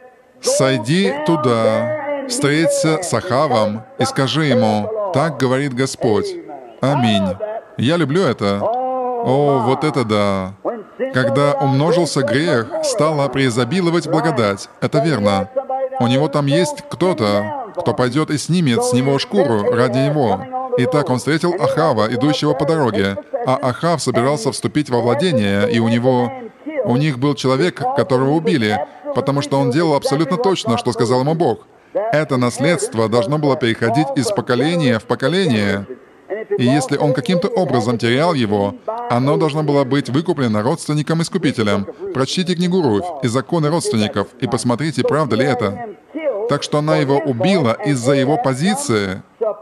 «Сойди туда, встреться с Ахавом и скажи ему: так говорит Господь». Аминь. Я люблю это. О, вот это да. Когда умножился грех, стала преизобиловать благодать. Это верно. У него там есть кто-то, кто пойдет и снимет с него шкуру ради него. Итак, он встретил Ахава, идущего по дороге, а Ахав собирался вступить во владение, и у него... У них был человек, которого убили, потому что он делал абсолютно точно, что сказал ему Бог. Это наследство должно было переходить из поколения в поколение. И если он каким-то образом терял его, оно должно было быть выкуплено родственником-искупителем. Прочтите книгу Руфь и законы родственников, и посмотрите, правда ли это. Так что она его убила из-за его позиции.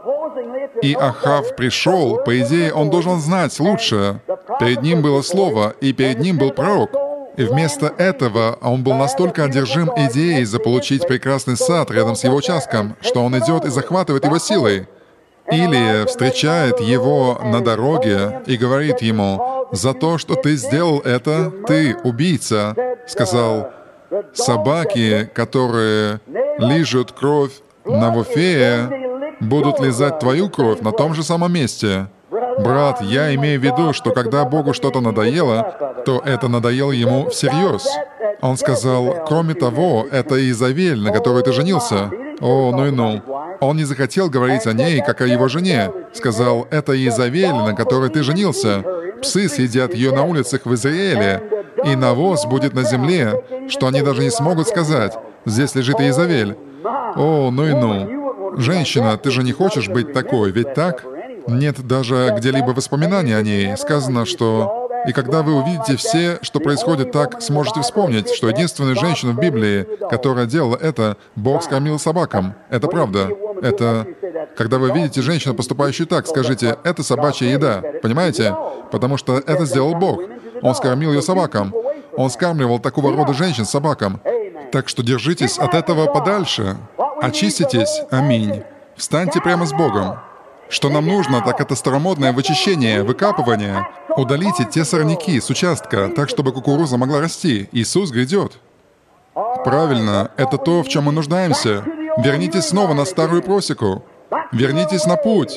И Ахав пришел, по идее, он должен знать лучше. Перед ним было слово, и перед ним был пророк. И вместо этого он был настолько одержим идеей заполучить прекрасный сад рядом с его участком, что он идет и захватывает его силой. Илия встречает его на дороге и говорит ему: «За то, что ты сделал это, ты убийца», — сказал. «Собаки, которые лижут кровь Навуфея, будут лизать твою кровь на том же самом месте». Брат, я имею в виду, что когда Богу что-то надоело, то это надоело Ему всерьез. Он сказал: «Кроме того, это Иезавель, на которой ты женился». О, ну и ну. Он не захотел говорить о ней, как о его жене. Сказал: «Это Иезавель, на которой ты женился. Псы съедят ее на улицах в Израиле, и навоз будет на земле, что они даже не смогут сказать: здесь лежит Иезавель». О, ну и ну. Женщина, ты же не хочешь быть такой, ведь так? Нет даже где-либо воспоминаний о ней. Сказано, что... И когда вы увидите все, что происходит так, сможете вспомнить, что единственная женщина в Библии, которая делала это, Бог скормил собакам. Это правда. Это... Когда вы видите женщину, поступающую так, скажите: «Это собачья еда». Понимаете? Потому что это сделал Бог. Он скормил ее собакам. Он скармливал такого рода женщин собакам. Так что держитесь от этого подальше. Очиститесь. Аминь. Встаньте прямо с Богом. Что нам нужно, так это старомодное вычищение, выкапывание. Удалите те сорняки с участка, так, чтобы кукуруза могла расти. Иисус грядет. Правильно, это то, в чем мы нуждаемся. Вернитесь снова на старую просеку. Вернитесь на путь.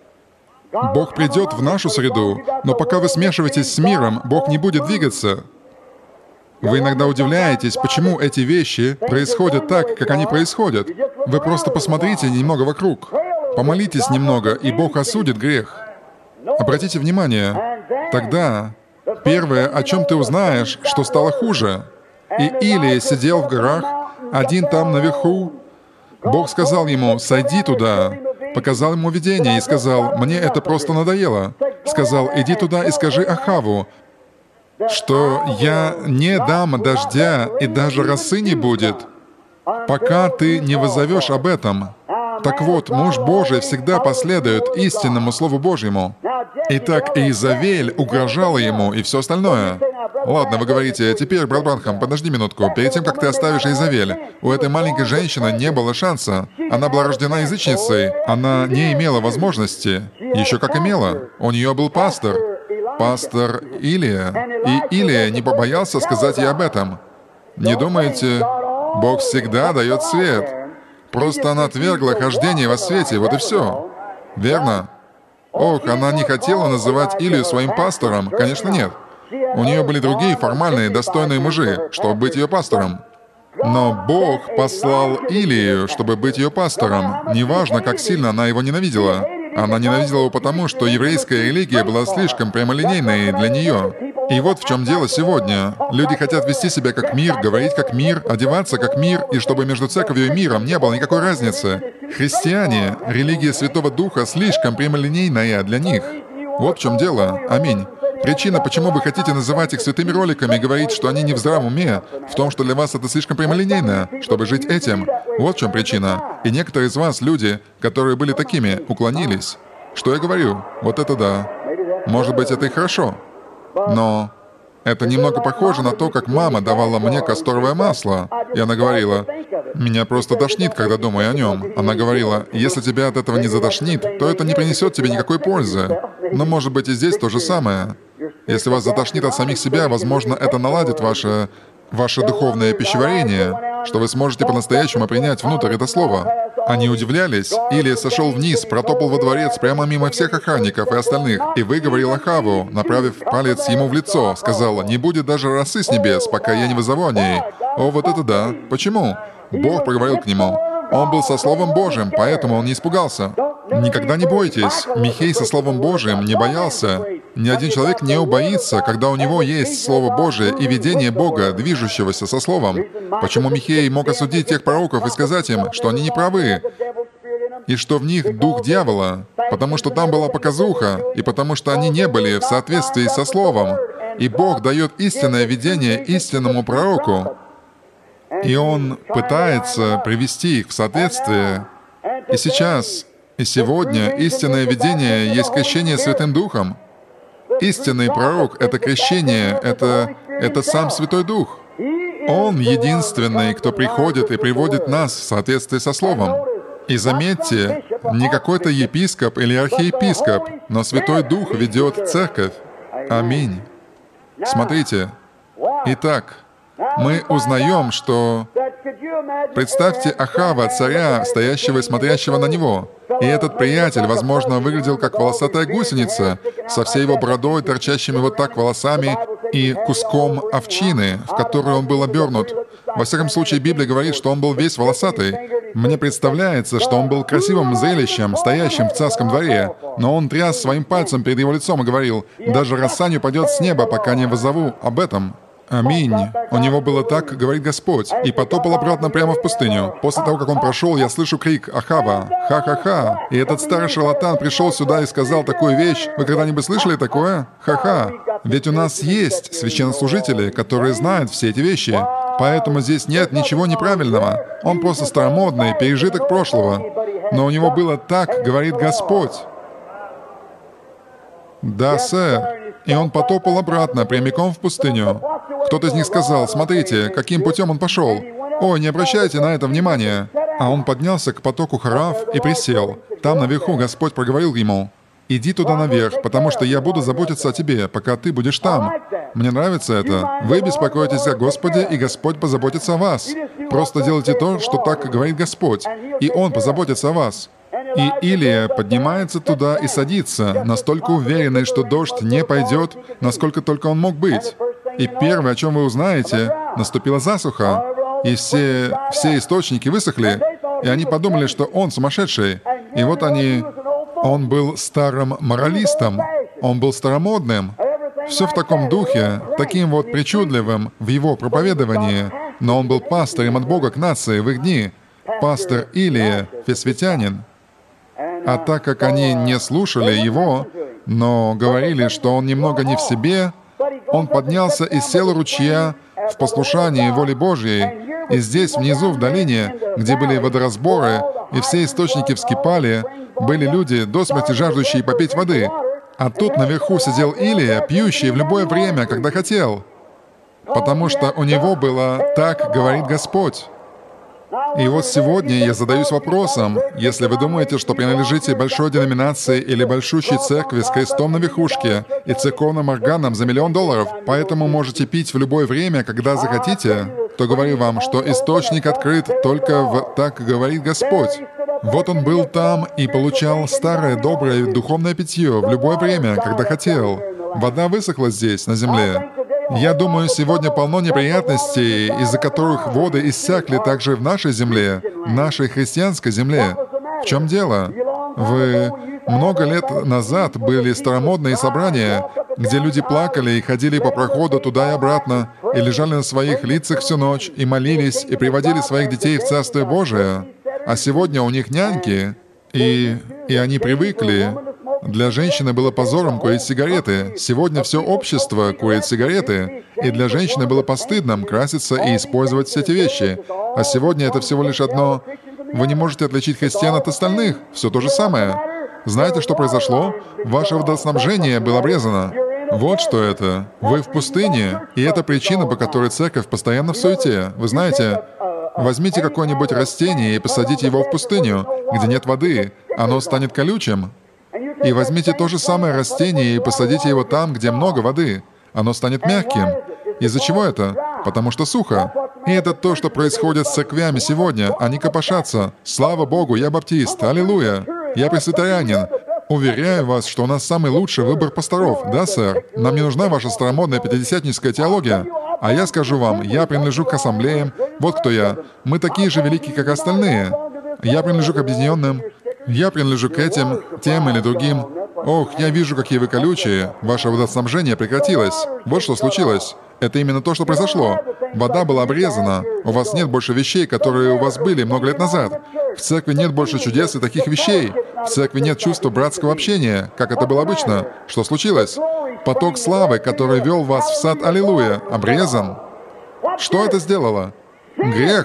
Бог придет в нашу среду, но пока вы смешиваетесь с миром, Бог не будет двигаться. Вы иногда удивляетесь, почему эти вещи происходят так, как они происходят. Вы просто посмотрите немного вокруг. Помолитесь немного, и Бог осудит грех. Обратите внимание, тогда первое, о чем ты узнаешь, что стало хуже. И Илия сидел в горах, один там наверху. Бог сказал ему: «Сойди туда». Показал ему видение и сказал: «Мне это просто надоело». Сказал: «Иди туда и скажи Ахаву, что я не дам дождя и даже росы не будет, пока ты не воззовешь об этом». Так вот, муж Божий всегда последует истинному Слову Божьему. Итак, Иезавель угрожала ему и все остальное. Ладно, вы говорите: «Теперь, брат Бранхам, подожди минутку. Перед тем, как ты оставишь Иезавель, у этой маленькой женщины не было шанса. Она была рождена язычницей. Она не имела возможности. Еще как имела. У нее был пастор. Пастор Илия. И Илия не побоялся сказать ей об этом. Не думаете, Бог всегда дает свет? Просто она отвергла хождение во свете, вот и все. Верно? Ох, она не хотела называть Илию своим пастором. Конечно, нет. У нее были другие формальные, достойные мужи, чтобы быть ее пастором. Но Бог послал Илию, чтобы быть ее пастором. Неважно, как сильно она его ненавидела. Она ненавидела его потому, что еврейская религия была слишком прямолинейной для нее. И вот в чем дело сегодня. Люди хотят вести себя как мир, говорить как мир, одеваться как мир, и чтобы между церковью и миром не было никакой разницы. Христиане, религия Святого Духа слишком прямолинейная для них. Вот в чем дело. Аминь. Причина, почему вы хотите называть их святыми роликами и говорить, что они не в здравом уме, в том, что для вас это слишком прямолинейно, чтобы жить этим. Вот в чем причина. И некоторые из вас, люди, которые были такими, уклонились. Что я говорю? Вот это да. Может быть, это и хорошо. Но это немного похоже на то, как мама давала мне касторовое масло. И она говорила: «Меня просто тошнит, когда думаю о нем». Она говорила: «Если тебя от этого не затошнит, то это не принесет тебе никакой пользы». Но может быть и здесь то же самое. Если вас затошнит от самих себя, возможно, это наладит ваше, ваше духовное пищеварение, что вы сможете по-настоящему принять внутрь это слово. Они удивлялись. Илия сошел вниз, протопал во дворец прямо мимо всех охранников и остальных, и выговорил Ахаву, направив палец ему в лицо, сказала: «Не будет даже росы с небес, пока я не вызову о ней». О, вот это да. Почему? Бог проговорил к нему. Он был со Словом Божьим, поэтому он не испугался. Никогда не бойтесь. Михей со Словом Божьим не боялся. Ни один человек не убоится, когда у него есть Слово Божие и видение Бога, движущегося со Словом. Почему Михей мог осудить тех пророков и сказать им, что они не правы, и что в них дух дьявола? Потому что там была показуха, и потому что они не были в соответствии со Словом. И Бог дает истинное видение истинному пророку, и он пытается привести их в соответствие. И сейчас, и сегодня истинное видение есть крещение Святым Духом. Истинный пророк — это крещение, это, это сам Святой Дух. Он единственный, кто приходит и приводит нас в соответствии со Словом. И заметьте, не какой-то епископ или архиепископ, но Святой Дух ведет церковь. Аминь. Смотрите. Итак, мы узнаем, что... Представьте Ахава, царя, стоящего и смотрящего на него. И этот приятель, возможно, выглядел как волосатая гусеница, со всей его бородой, торчащими вот так волосами и куском овчины, в которую он был обернут. Во всяком случае, Библия говорит, что он был весь волосатый. Мне представляется, что он был красивым зрелищем, стоящим в царском дворе, но он тряс своим пальцем перед его лицом и говорил: «Даже роса не упадет с неба, пока не воззову об этом». Аминь. У него было так, говорит Господь, и потопал обратно прямо в пустыню. После того, как он прошел, я слышу крик Ахава: «Ха-ха-ха!» И этот старый шарлатан пришел сюда и сказал такую вещь. Вы когда-нибудь слышали такое? Ха-ха! Ведь у нас есть священнослужители, которые знают все эти вещи. Поэтому здесь нет ничего неправильного. Он просто старомодный, пережиток прошлого. Но у него было так, говорит Господь. Да, сэр. И он потопал обратно, прямиком в пустыню. Кто-то из них сказал: «Смотрите, каким путем он пошел. Ой, не обращайте на это внимания». А он поднялся к потоку Харав и присел. Там наверху Господь проговорил ему: «Иди туда наверх, потому что я буду заботиться о тебе, пока ты будешь там». Мне нравится это. Вы беспокоитесь о Господе, и Господь позаботится о вас. Просто делайте то, что так говорит Господь, и Он позаботится о вас. И Илия поднимается туда и садится, настолько уверенный, что дождь не пойдет, насколько только он мог быть. И первое, о чем вы узнаете, наступила засуха, и все, все источники высохли, и они подумали, что он сумасшедший. И вот они... Он был старым моралистом, он был старомодным. Все в таком духе, таким вот причудливым в его проповедовании. Но он был пастырем от Бога к нации в их дни. Пастор Илия, фесвитянин. А так как они не слушали его, но говорили, что он немного не в себе, он поднялся и сел у ручья в послушании воли Божьей. И здесь, внизу, в долине, где были водоразборы, и все источники вскипали, были люди, до смерти жаждущие попить воды. А тут наверху сидел Илия, пьющий в любое время, когда хотел. Потому что у него было «так говорит Господь». И вот сегодня я задаюсь вопросом, если вы думаете, что принадлежите большой деноминации или большущей церкви с крестом на верхушке и церковным органом за миллион долларов, поэтому можете пить в любое время, когда захотите, то говорю вам, что источник открыт только в «так говорит Господь». Вот он был там и получал старое, доброе, духовное питье в любое время, когда хотел. Вода высохла здесь, на земле. Я думаю, сегодня полно неприятностей, из-за которых воды иссякли также в нашей земле, нашей христианской земле. В чем дело? Вы много лет назад были старомодные собрания, где люди плакали и ходили по проходу туда и обратно, и лежали на своих лицах всю ночь, и молились, и приводили своих детей в Царствие Божие. А сегодня у них няньки, и, и они привыкли. Для женщины было позором курить сигареты. Сегодня все общество курит сигареты. И для женщины было постыдным краситься и использовать все эти вещи. А сегодня это всего лишь одно. Вы не можете отличить христиан от остальных. Все то же самое. Знаете, что произошло? Ваше водоснабжение было обрезано. Вот что это. Вы в пустыне, и это причина, по которой церковь постоянно в суете. Вы знаете, возьмите какое-нибудь растение и посадите его в пустыню, где нет воды. Оно станет колючим. И возьмите то же самое растение и посадите его там, где много воды. Оно станет мягким. Из-за чего это? Потому что сухо. И это то, что происходит с церквями сегодня. Они копошатся. Слава Богу, я баптист. Аллилуйя. Я пресвитерианин. Уверяю вас, что у нас самый лучший выбор пасторов. Да, сэр? Нам не нужна ваша старомодная пятидесятническая теология. А я скажу вам, я принадлежу к ассамблеям. Вот кто я. Мы такие же великие, как остальные. Я принадлежу к объединенным. Я принадлежу к этим, тем или другим. Ох, я вижу, какие вы колючие. Ваше водоснабжение прекратилось. Вот что случилось. Это именно то, что произошло. Вода была обрезана. У вас нет больше вещей, которые у вас были много лет назад. В церкви нет больше чудес и таких вещей. В церкви нет чувства братского общения, как это было обычно. Что случилось? Поток славы, который вел вас в сад Аллилуйя, обрезан. Что это сделало? Грех.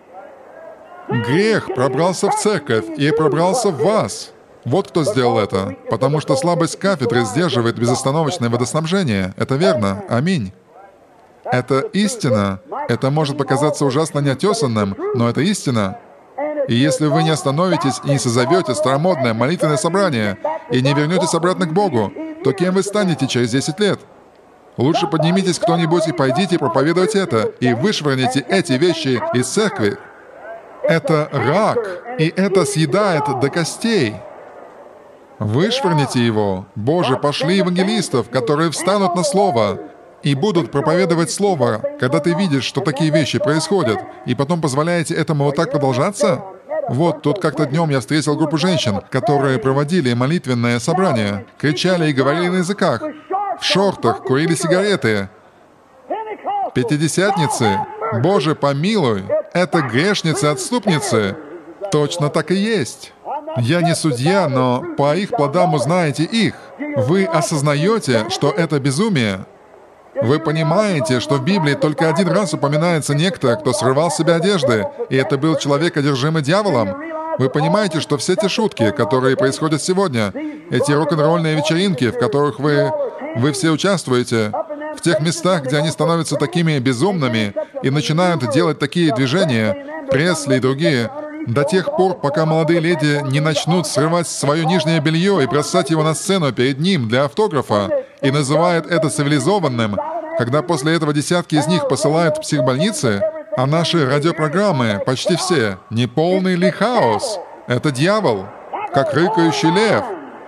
Грех пробрался в церковь и пробрался в вас. Вот кто сделал это. Потому что слабость кафедры сдерживает безостановочное водоснабжение. Это верно. Аминь. Это истина. Это может показаться ужасно неотесанным, но это истина. И если вы не остановитесь и не созовете старомодное молитвенное собрание и не вернетесь обратно к Богу, то кем вы станете через десять лет? Лучше поднимитесь кто-нибудь и пойдите проповедовать это, и вышвырните эти вещи из церкви. Это рак, и это съедает до костей. Вышвырните его. Боже, пошли евангелистов, которые встанут на Слово и будут проповедовать Слово, когда ты видишь, что такие вещи происходят, и потом позволяете этому вот так продолжаться? Вот, тут как-то днем я встретил группу женщин, которые проводили молитвенное собрание, кричали и говорили на языках, в шортах, курили сигареты. Пятидесятницы, Боже, помилуй, это грешницы-отступницы. Точно так и есть. Я не судья, но по их плодам узнаете их. Вы осознаете, что это безумие? Вы понимаете, что в Библии только один раз упоминается некто, кто срывал с себя одежды, и это был человек, одержимый дьяволом? Вы понимаете, что все те шутки, которые происходят сегодня, эти рок-н-ролльные вечеринки, в которых вы, вы все участвуете, в тех местах, где они становятся такими безумными и начинают делать такие движения, Пресли и другие, до тех пор, пока молодые леди не начнут срывать свое нижнее белье и бросать его на сцену перед ним для автографа, и называют это цивилизованным, когда после этого десятки из них посылают в психбольницы, а наши радиопрограммы, почти все, не полный ли хаос? Это дьявол, как рыкающий лев.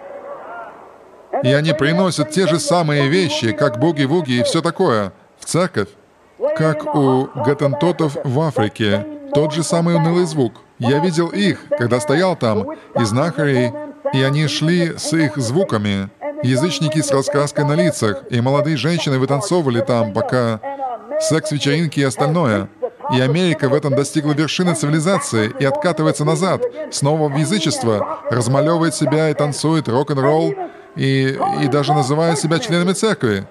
И они приносят те же самые вещи, как буги-вуги и все такое, в церковь, как у гаттентотов в Африке. Тот же самый унылый звук. Я видел их, когда стоял там, и знахарей, и они шли с их звуками. Язычники с раскраской на лицах, и молодые женщины вытанцовывали там, пока секс-вечеринки и остальное. И Америка в этом достигла вершины цивилизации и откатывается назад, снова в язычество, размалевывает себя и танцует рок-н-ролл, и, и даже называет себя членами церкви.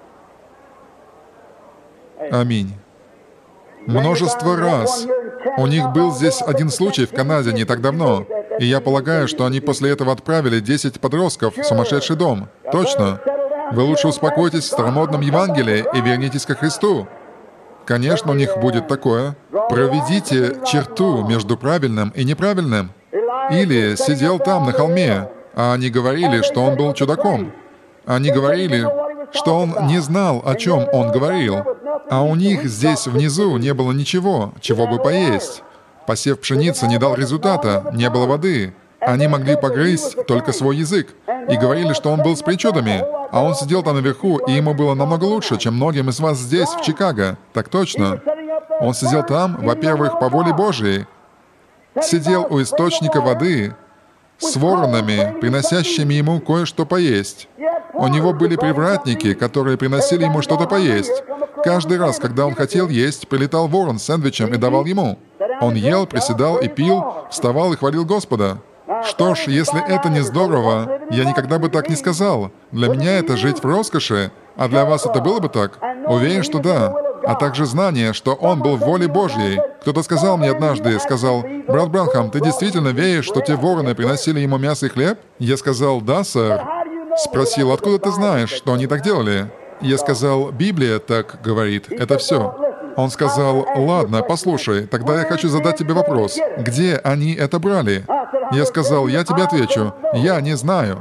Аминь. Множество раз. У них был здесь один случай в Канаде не так давно, и я полагаю, что они после этого отправили десять подростков в сумасшедший дом. Точно. Вы лучше успокойтесь в старомодном Евангелии и вернитесь ко Христу. Конечно, у них будет такое. Проведите черту между правильным и неправильным. Или сидел там, на холме, а они говорили, что он был чудаком. Они говорили, что он не знал, о чем он говорил. А у них здесь внизу не было ничего, чего бы поесть. Посев пшеницы не дал результата, не было воды. Они могли погрызть только свой язык. И говорили, что он был с причудами. А он сидел там наверху, и ему было намного лучше, чем многим из вас здесь, в Чикаго. Так точно. Он сидел там, во-первых, по воле Божьей. Сидел у источника воды с воронами, приносящими ему кое-что поесть. У него были привратники, которые приносили ему что-то поесть. Каждый раз, когда он хотел есть, прилетал ворон с сэндвичем и давал ему. Он ел, приседал и пил, вставал и хвалил Господа. Что ж, если это не здорово, я никогда бы так не сказал. Для меня это жить в роскоши, а для вас это было бы так? Уверен, что да. А также знание, что он был в воле Божьей. Кто-то сказал мне однажды, сказал, «Брат Бранхам, ты действительно веришь, что те вороны приносили ему мясо и хлеб?» Я сказал, «Да, сэр». Спросил, «Откуда ты знаешь, что они так делали?» Я сказал, «Библия так говорит, это все». Он сказал, «Ладно, послушай, тогда я хочу задать тебе вопрос. Где они это брали?» Я сказал, «Я тебе отвечу, я не знаю».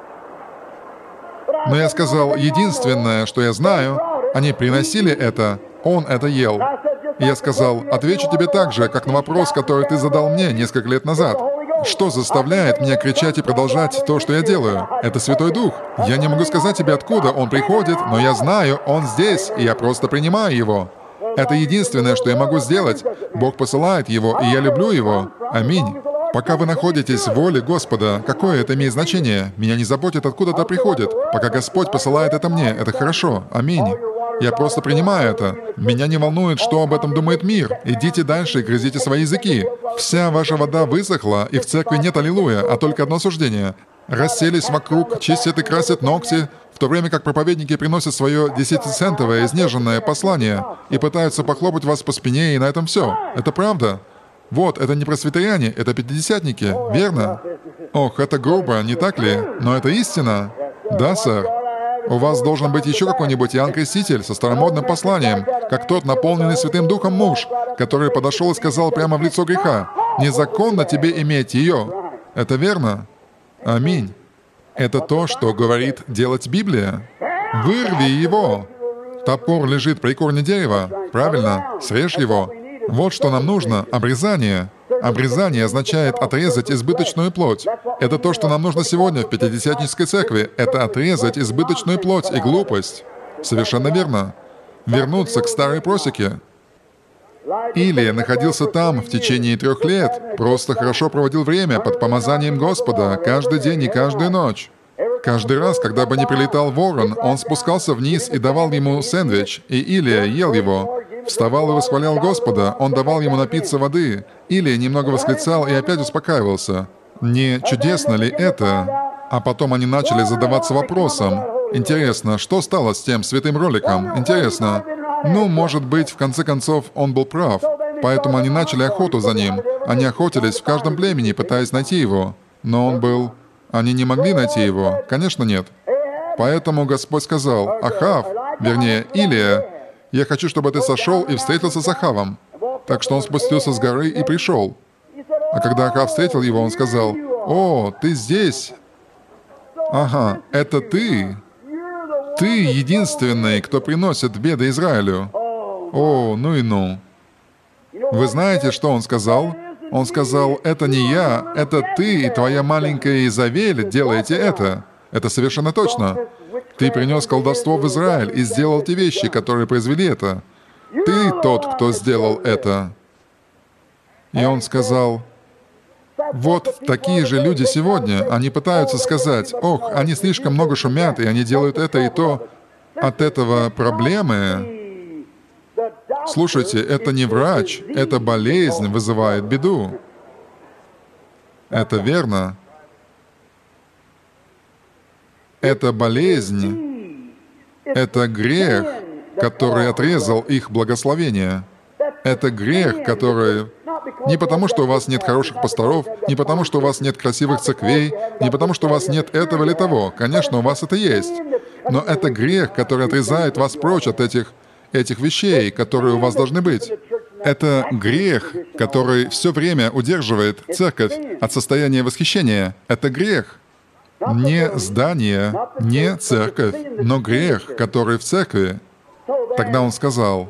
Но я сказал, «Единственное, что я знаю, они приносили это, он это ел». И я сказал, «Отвечу тебе так же, как на вопрос, который ты задал мне несколько лет назад. Что заставляет меня кричать и продолжать то, что я делаю? Это Святой Дух. Я не могу сказать тебе, откуда он приходит, но я знаю, он здесь, и я просто принимаю его. Это единственное, что я могу сделать. Бог посылает его, и я люблю его. Аминь. Пока вы находитесь в воле Господа, какое это имеет значение? Меня не заботит, откуда это приходит. Пока Господь посылает это мне, это хорошо. Аминь. Я просто принимаю это. Меня не волнует, что об этом думает мир. Идите дальше и грызите свои языки. Вся ваша вода высохла, и в церкви нет аллилуйя, а только одно суждение. Расселись вокруг, чистят и красят ногти, в то время как проповедники приносят свое десятицентовое изнеженное послание и пытаются похлопать вас по спине, и на этом все. Это правда. Вот, это не пресвитериане, это пятидесятники, верно? Ох, это грубо, не так ли? Но это истина. Да, сэр. У вас должен быть еще какой-нибудь Иоанн Креститель со старомодным посланием, как тот наполненный Святым Духом муж, который подошел и сказал прямо в лицо греха, Незаконно тебе иметь ее. Это верно? Аминь. Это то, что говорит делать Библия. Вырви его. Топор лежит при корне дерева. Правильно, срежь его. Вот что нам нужно — обрезание. Обрезание означает отрезать избыточную плоть. Это то, что нам нужно сегодня в Пятидесятнической церкви. Это отрезать избыточную плоть и глупость. Совершенно верно. Вернуться к старой просеке. Илия находился там в течение трех лет, просто хорошо проводил время под помазанием Господа каждый день и каждую ночь. Каждый раз, когда бы не прилетал ворон, он спускался вниз и давал ему сэндвич, и Илия ел его. Вставал и восхвалял Господа, он давал ему напиться воды. Илия немного восклицал и опять успокаивался. Не чудесно ли это? А потом они начали задаваться вопросом. Интересно, что стало с тем святым роликом? Интересно. Ну, может быть, в конце концов, он был прав. Поэтому они начали охоту за ним. Они охотились в каждом племени, пытаясь найти его. Но он был... Они не могли найти его? Конечно, нет. Поэтому Господь сказал: «Ахав, вернее, Илия, я хочу, чтобы ты сошел и встретился с Ахавом». Так что он спустился с горы и пришел. А когда Ахав встретил его, он сказал: «О, ты здесь? Ага, это ты? Ты единственный, кто приносит беды Израилю. О, ну и ну». Вы знаете, что он сказал? Он сказал: «Это не я, это ты и твоя маленькая Изавель делаете это». Это совершенно точно. Ты принес колдовство в Израиль и сделал те вещи, которые произвели это. Ты тот, кто сделал это. И он сказал: вот такие же люди сегодня, они пытаются сказать: ох, они слишком много шумят, и они делают это и то. От этого проблемы. Слушайте, это не врач, это болезнь вызывает беду. Это верно. Это болезнь, это грех, который отрезал их благословение. Это грех, который... Не потому, что у вас нет хороших пасторов, не потому, что у вас нет красивых церквей, не потому, что у вас нет этого или того. Конечно, у вас это есть. Но это грех, который отрезает вас прочь от этих, этих вещей, которые у вас должны быть. Это грех, который все время удерживает церковь от состояния восхищения. Это грех. Не здание, не церковь, но грех, который в церкви. Тогда он сказал: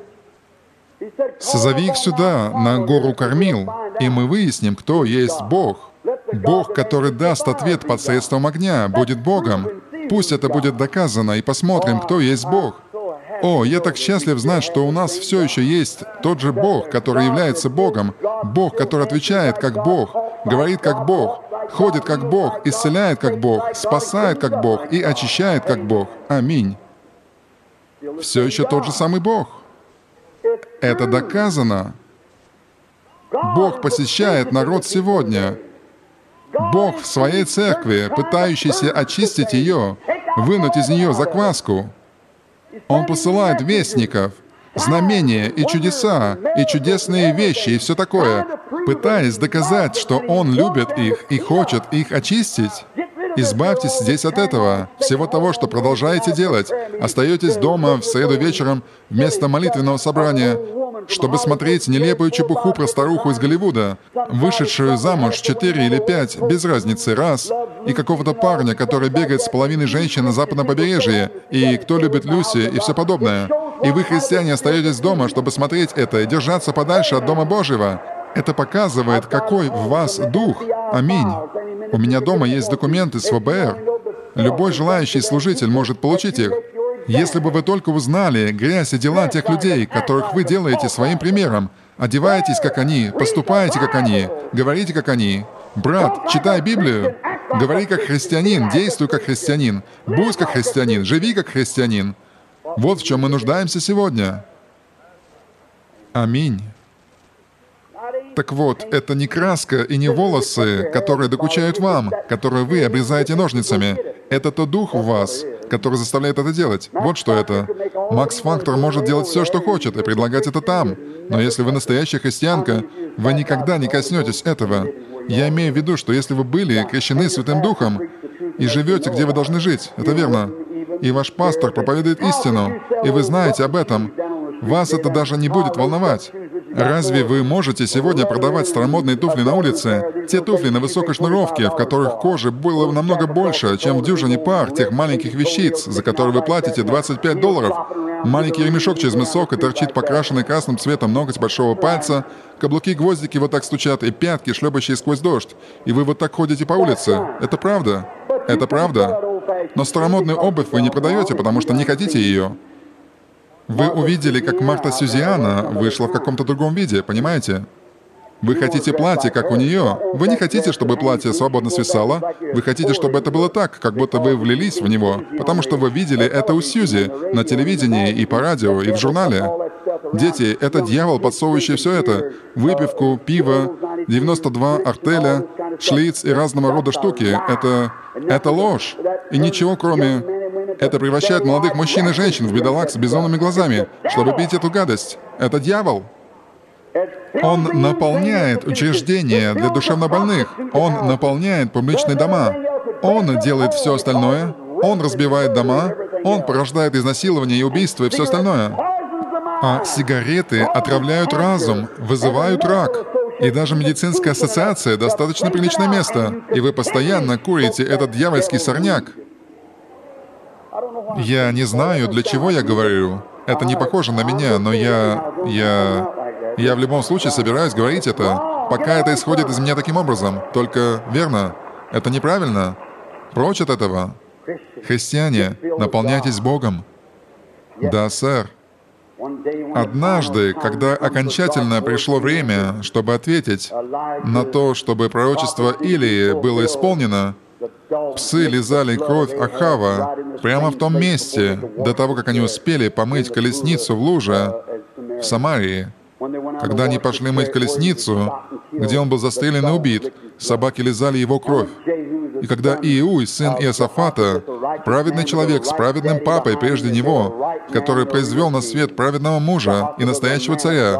«Созови их сюда, на гору Кормил, и мы выясним, кто есть Бог. Бог, который даст ответ посредством огня, будет Богом. Пусть это будет доказано, и посмотрим, кто есть Бог». О, я так счастлив знать, что у нас все еще есть тот же Бог, который является Богом, Бог, который отвечает как Бог, говорит как Бог, ходит как Бог, исцеляет как Бог, спасает как Бог и очищает как Бог. Аминь. Все еще тот же самый Бог. Это доказано. Бог посещает народ сегодня. Бог в своей церкви, пытающийся очистить ее, вынуть из нее закваску. Он посылает вестников, знамения и чудеса, и чудесные вещи, и все такое, пытаясь доказать, что Он любит их и хочет их очистить. Избавьтесь здесь от этого, всего того, что продолжаете делать. Остаетесь дома в среду вечером вместо молитвенного собрания, чтобы смотреть нелепую чепуху про старуху из Голливуда, вышедшую замуж четыре или пять, без разницы, раз, и какого-то парня, который бегает с половиной женщин на западном побережье, и кто любит Люси, и все подобное. И вы, христиане, остаетесь дома, чтобы смотреть это и держаться подальше от Дома Божьего. Это показывает, какой в вас дух. Аминь. У меня дома есть документы с ФБР. Любой желающий служитель может получить их. Если бы вы только узнали грязь и дела тех людей, которых вы делаете своим примером, одеваетесь, как они, поступаете, как они, говорите, как они. Брат, читай Библию, говори, как христианин, действуй, как христианин, будь, как христианин, живи, как христианин. Вот в чем мы нуждаемся сегодня. Аминь. Так вот, это не краска и не волосы, которые докучают вам, которые вы обрезаете ножницами. Это тот дух в вас, который заставляет это делать. Вот что это. Макс Фактор может делать все, что хочет, и предлагать это там. Но если вы настоящая христианка, вы никогда не коснетесь этого. Я имею в виду, что если вы были крещены Святым Духом и живете, где вы должны жить, это верно, и ваш пастор проповедует истину, и вы знаете об этом, вас это даже не будет волновать. Разве вы можете сегодня продавать старомодные туфли на улице? Те туфли на высокой шнуровке, в которых кожи было намного больше, чем в дюжине пар тех маленьких вещиц, за которые вы платите двадцать пять долларов. Маленький ремешок через мысок, и торчит покрашенный красным цветом ноготь большого пальца, каблуки-гвоздики вот так стучат, и пятки, шлепающие сквозь дождь. И вы вот так ходите по улице. Это правда. Это правда. Но старомодную обувь вы не продаете, потому что не хотите ее. Вы увидели, как Марта Сюзиана вышла в каком-то другом виде, понимаете? Вы хотите платье, как у нее. Вы не хотите, чтобы платье свободно свисало. Вы хотите, чтобы это было так, как будто вы влились в него, потому что вы видели это у Сьюзи на телевидении и по радио, и в журнале. Дети, это дьявол, подсовывающий все это. Выпивку, пиво, девяносто два артеля, шлиц и разного рода штуки. Это... это ложь. И ничего кроме... Это превращает молодых мужчин и женщин в бедолаг с безумными глазами, чтобы пить эту гадость. Это дьявол. Он наполняет учреждения для душевнобольных. Он наполняет публичные дома. Он делает все остальное. Он разбивает дома. Он порождает изнасилование и убийство и все остальное. А сигареты отравляют разум, вызывают рак. И даже медицинская ассоциация — достаточно приличное место. И вы постоянно курите этот дьявольский сорняк. Я не знаю, для чего я говорю. Это не похоже на меня, но я... я... Я в любом случае собираюсь говорить это, пока это исходит из меня таким образом. Только, верно, это неправильно. Прочь от этого. Христиане, наполняйтесь Богом. Да, сэр. Однажды, когда окончательно пришло время, чтобы ответить на то, чтобы пророчество Илии было исполнено, псы лизали кровь Ахава прямо в том месте, до того, как они успели помыть колесницу в луже в Самарии. Когда они пошли мыть колесницу, где он был застрелен и убит, собаки лизали его кровь. И когда Иеуй, сын Иосафата, праведный человек с праведным папой прежде него, который произвел на свет праведного мужа и настоящего царя,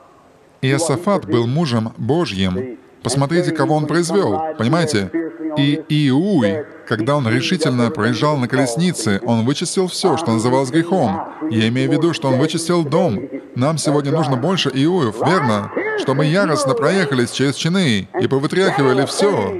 Иосафат был мужем Божьим. Посмотрите, кого он произвел, понимаете? И Иеуй, когда он решительно проезжал на колеснице, он вычистил все, что называлось грехом. Я имею в виду, что он вычистил дом. Нам сегодня нужно больше Иеуев, верно? Что мы яростно проехались через чины и повытряхивали все.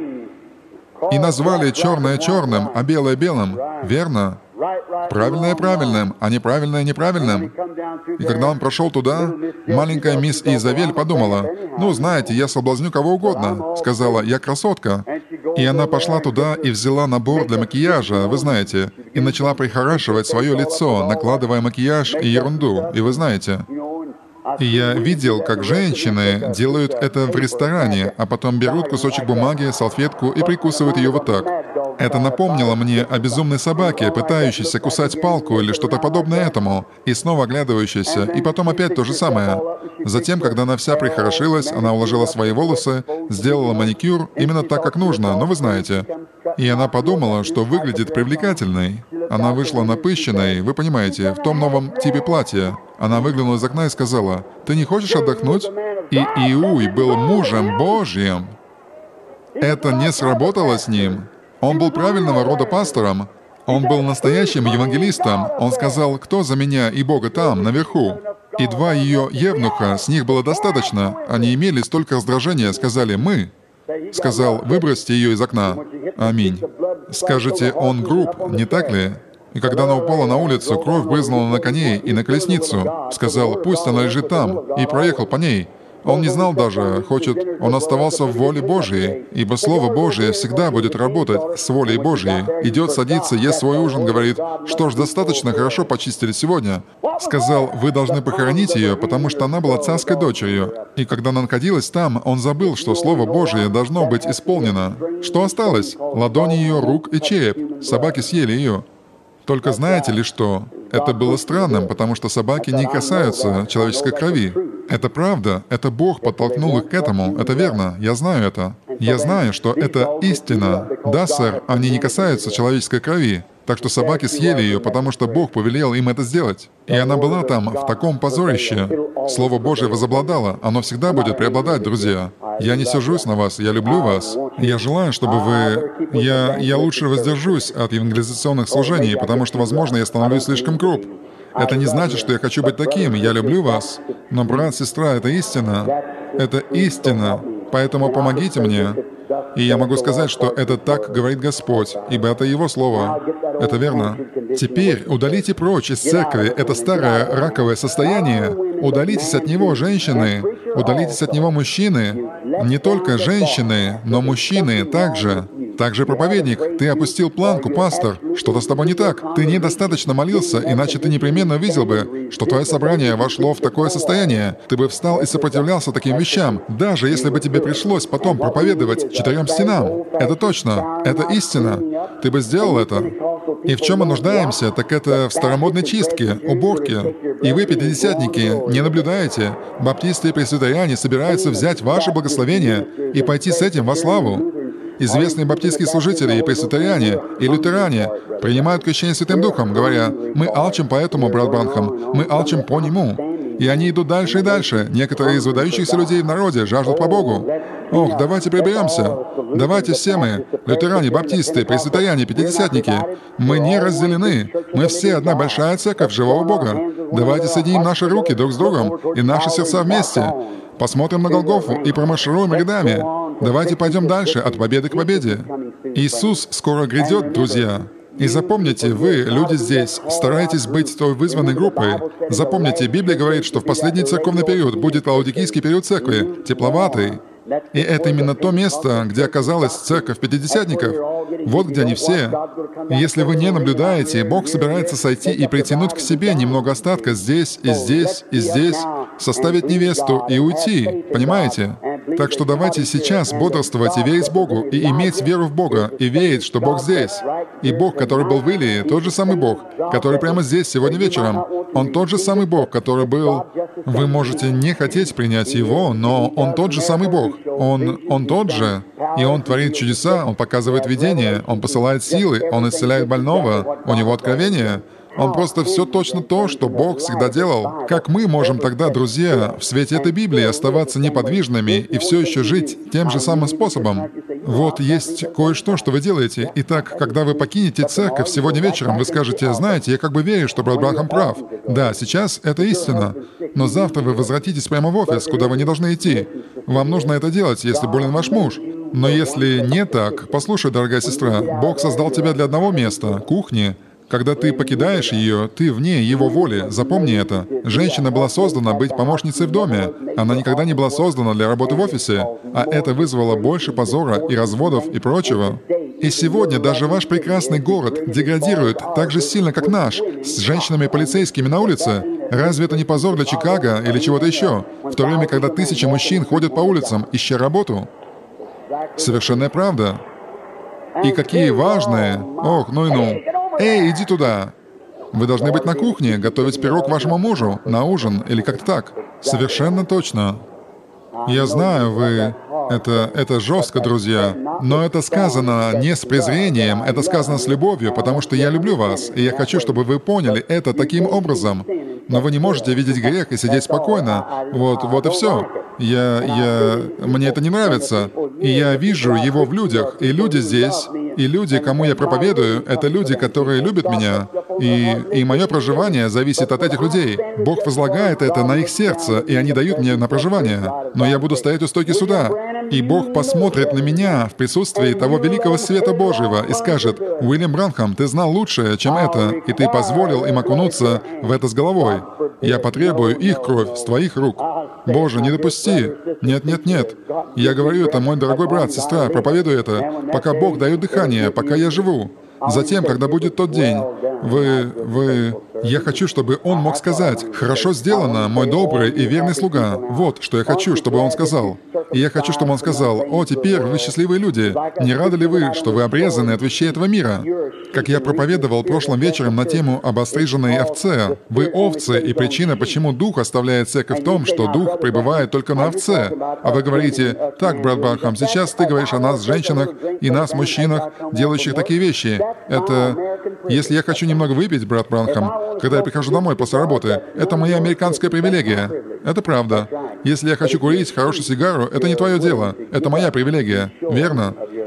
И назвали черное черным, а белое белым, верно? Правильное правильным, а неправильное неправильным. И когда он прошел туда, маленькая мисс Изавель подумала: «Ну, знаете, я соблазню кого угодно», сказала: «Я красотка». И она пошла туда и взяла набор для макияжа, вы знаете, и начала прихорашивать свое лицо, накладывая макияж и ерунду, и вы знаете. И я видел, как женщины делают это в ресторане, а потом берут кусочек бумаги, салфетку и прикусывают ее вот так. Это напомнило мне о безумной собаке, пытающейся кусать палку или что-то подобное этому, и снова оглядывающейся, и потом опять то же самое. Затем, когда она вся прихорошилась, она уложила свои волосы, сделала маникюр именно так, как нужно, ну вы знаете. И она подумала, что выглядит привлекательной. Она вышла напыщенной, вы понимаете, в том новом типе платья. Она выглянула из окна и сказала: «Ты не хочешь отдохнуть?» И Иеуй был мужем Божьим. Это не сработало с ним. Он был правильного рода пастором. Он был настоящим евангелистом. Он сказал: «Кто за меня и Бога там, наверху?» И два ее евнуха, с них было достаточно. Они имели столько раздражения, сказали: «Мы». Сказал: «Выбросьте ее из окна». Аминь. Скажете, он груб, не так ли? И когда она упала на улицу, кровь брызнула на коней и на колесницу. Сказал: «Пусть она лежит там», и проехал по ней. Он не знал даже, хочет, он оставался в воле Божьей, ибо Слово Божие всегда будет работать с волей Божьей. Идет, садится, ест свой ужин, говорит: «Что ж, достаточно хорошо почистили сегодня». Сказал: «Вы должны похоронить ее, потому что она была царской дочерью». И когда она находилась там, он забыл, что Слово Божие должно быть исполнено. Что осталось? Ладони ее, рук и череп. Собаки съели ее. Только знаете ли что? Это было странным, потому что собаки не касаются человеческой крови. Это правда, это Бог подтолкнул их к этому, это верно, я знаю это. Я знаю, что это истина. Да, сэр, они не касаются человеческой крови. Так что собаки съели ее, потому что Бог повелел им это сделать. И она была там в таком позорище. Слово Божие возобладало, оно всегда будет преобладать, друзья. Я не сержусь на вас, я люблю вас. Я желаю, чтобы вы... Я, я лучше воздержусь от евангелизационных служений, потому что, возможно, я становлюсь слишком груб. Это не значит, что я хочу быть таким. Я люблю вас. Но, брат, сестра, это истина. Это истина. Поэтому помогите мне. И я могу сказать, что это так говорит Господь, ибо это Его Слово. Это верно. Теперь удалите прочь из церкви это старое раковое состояние. Удалитесь от него, женщины. Удалитесь от него, мужчины. Не только женщины, но мужчины также. Также проповедник, ты опустил планку, пастор. Что-то с тобой не так. Ты недостаточно молился, иначе ты непременно видел бы, что твое собрание вошло в такое состояние. Ты бы встал и сопротивлялся таким вещам, даже если бы тебе пришлось потом проповедовать четырем стенам. Это точно. Это истина. Ты бы сделал это. И в чем мы нуждаемся, так это в старомодной чистке, уборке. И вы, пятидесятники, не наблюдаете. Баптисты и пресвитериане собираются взять ваше благословение и пойти с этим во славу. Известные баптистские служители и пресвитериане, и лютеране принимают крещение Святым Духом, говоря: «Мы алчим по этому, брат Бранхам, мы алчим по нему». И они идут дальше и дальше. Некоторые из выдающихся людей в народе жаждут по Богу. Ох, давайте приберемся. Давайте все мы, лютеране, баптисты, пресвитериане, пятидесятники, мы не разделены. Мы все одна большая церковь живого Бога. Давайте соединим наши руки друг с другом и наши сердца вместе. Посмотрим на Голгофу и промаршируем рядами. Давайте пойдем дальше, от победы к победе. Иисус скоро грядет, друзья. И запомните, вы, люди здесь, старайтесь быть той вызванной группой. Запомните, Библия говорит, что в последний церковный период будет лаодикийский период церкви, тепловатый. И это именно то место, где оказалась церковь пятидесятников. Вот где они все. И если вы не наблюдаете, Бог собирается сойти и притянуть к себе немного остатка здесь, и здесь, и здесь, составить невесту и уйти. Понимаете? Так что давайте сейчас бодрствовать и верить Богу, и иметь веру в Бога, и верить, что Бог здесь. И Бог, который был в Илии, тот же самый Бог, который прямо здесь, сегодня вечером. Он тот же самый Бог, который был... Вы можете не хотеть принять Его, но Он тот же самый Бог. Он, он тот же, и Он творит чудеса, Он показывает видение, Он посылает силы, Он исцеляет больного, у Него откровение. Он просто все точно то, что Бог всегда делал. Как мы можем тогда, друзья, в свете этой Библии оставаться неподвижными и все еще жить тем же самым способом? Вот есть кое-что, что вы делаете. Итак, когда вы покинете церковь сегодня вечером, вы скажете: «Знаете, я как бы верю, что брат Бранхам прав. Да, сейчас это истина. Но завтра вы возвратитесь прямо в офис, куда вы не должны идти. Вам нужно это делать, если болен ваш муж. Но если не так, послушай, дорогая сестра, Бог создал тебя для одного места — кухни. Когда ты покидаешь ее, ты вне Его воли. Запомни это. Женщина была создана быть помощницей в доме. Она никогда не была создана для работы в офисе. А это вызвало больше позора и разводов и прочего. И сегодня даже ваш прекрасный город деградирует так же сильно, как наш, с женщинами-полицейскими на улице. Разве это не позор для Чикаго или чего-то еще? В то время, когда тысячи мужчин ходят по улицам, ища работу. Совершенная правда. И какие важные... Ох, ну и ну. Эй, иди туда! Вы должны быть на кухне, готовить пирог вашему мужу, на ужин, или как-то так. Совершенно точно. Я знаю, вы... Это, это жестко, друзья. Но это сказано не с презрением, это сказано с любовью, потому что я люблю вас, и я хочу, чтобы вы поняли это таким образом. Но вы не можете видеть грех и сидеть спокойно. Вот, вот и все. Я, я... Мне это не нравится. И я вижу его в людях. И люди здесь, и люди, кому я проповедую, это люди, которые любят меня. И, и мое проживание зависит от этих людей. Бог возлагает это на их сердце, и они дают мне на проживание. Но я буду стоять у стойки суда. И Бог посмотрит на меня в присутствии того великого света Божьего и скажет: «Уильям Бранхам, ты знал лучшее, чем это, и ты позволил им окунуться в это с головой. Я потребую их кровь с твоих рук. Боже, не допусти. Нет, нет, нет. Я говорю это, мой дорогой брат, сестра, проповедую это, пока Бог дает дыхание, пока я живу. Затем, когда будет тот день, вы... вы... Я хочу, чтобы он мог сказать: «Хорошо сделано, мой добрый и верный слуга». Вот, что я хочу, чтобы он сказал. И я хочу, чтобы он сказал: «О, теперь вы счастливые люди. Не рады ли вы, что вы обрезаны от вещей этого мира?» Как я проповедовал прошлым вечером на тему об остриженной овце. Вы овцы, и причина, почему Дух оставляет церковь в том, что Дух пребывает только на овце. А вы говорите: «Так, брат Бранхам, сейчас ты говоришь о нас, женщинах, и нас, мужчинах, делающих такие вещи». Это... Если я хочу немного выпить, брат Бранхам, когда я прихожу домой после работы, это моя американская привилегия. Это правда. Если я хочу курить хорошую сигару, это не твое дело. Это моя привилегия. Верно?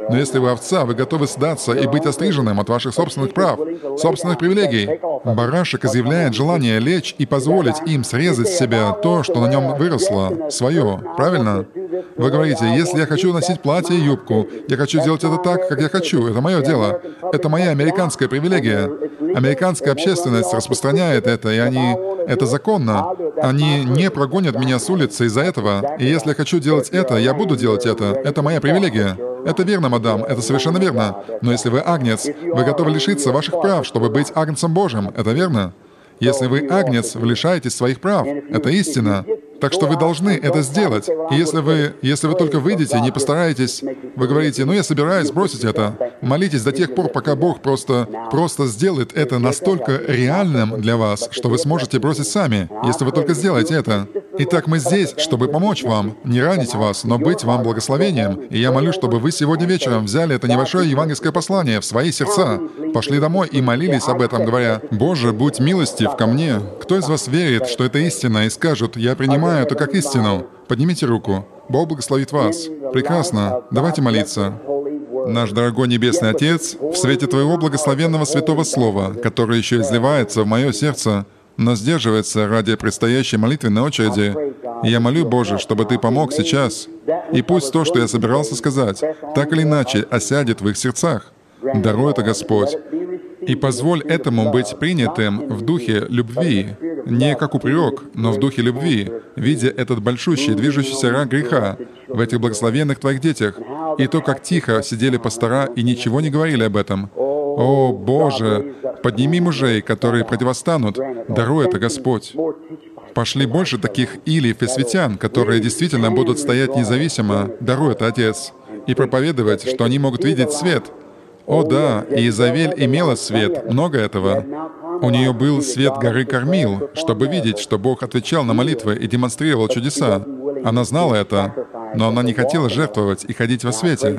Но если вы овца, вы готовы сдаться и быть остриженным от ваших собственных прав, собственных привилегий. Барашек изъявляет желание лечь и позволить им срезать с себя то, что на нем выросло, свое. Правильно? Вы говорите, если я хочу носить платье и юбку, я хочу делать это так, как я хочу, это мое дело. Это моя американская привилегия. Американская общественность распространяет это, и они... Это законно. Они не прогонят меня с улицы из-за этого. И если я хочу делать это, я буду делать это. Это моя привилегия. Это верно, мадам, это совершенно верно. Но если вы агнец, вы готовы лишиться ваших прав, чтобы быть агнцем Божьим. Это верно? Если вы агнец, вы лишаетесь своих прав. Это истина. Так что вы должны это сделать. И если вы, если вы только выйдете и не постараетесь, вы говорите, ну я собираюсь бросить это. Молитесь до тех пор, пока Бог просто, просто сделает это настолько реальным для вас, что вы сможете бросить сами, если вы только сделаете это. Итак, мы здесь, чтобы помочь вам, не ранить вас, но быть вам благословением. И я молю, чтобы вы сегодня вечером взяли это небольшое евангельское послание в свои сердца, пошли домой и молились об этом, говоря, «Боже, будь милостив ко мне». Кто из вас верит, что это истина, и скажут, «Я принимаю это как истину»? Поднимите руку. Бог благословит вас. Прекрасно. Давайте молиться. Наш дорогой Небесный Отец, в свете Твоего благословенного святого Слова, которое еще изливается в мое сердце, но сдерживается ради предстоящей молитвенной очереди, и я молю, Боже, чтобы Ты помог сейчас, и пусть то, что я собирался сказать, так или иначе осядет в их сердцах. Даруй это, Господь. И позволь этому быть принятым в духе любви, не как упрек, но в духе любви, видя этот большущий, движущийся рак греха в этих благословенных Твоих детях, и то, как тихо сидели пастора и ничего не говорили об этом. О, Боже, подними мужей, которые противостанут. Даруй это, Господь. Пошли больше таких Илиев и Светян, которые действительно будут стоять независимо. Даруй это, Отец. И проповедовать, что они могут видеть свет. О да, и Изавель имела свет, много этого. У нее был свет горы Кармил, чтобы видеть, что Бог отвечал на молитвы и демонстрировал чудеса. Она знала это, но она не хотела жертвовать и ходить во свете.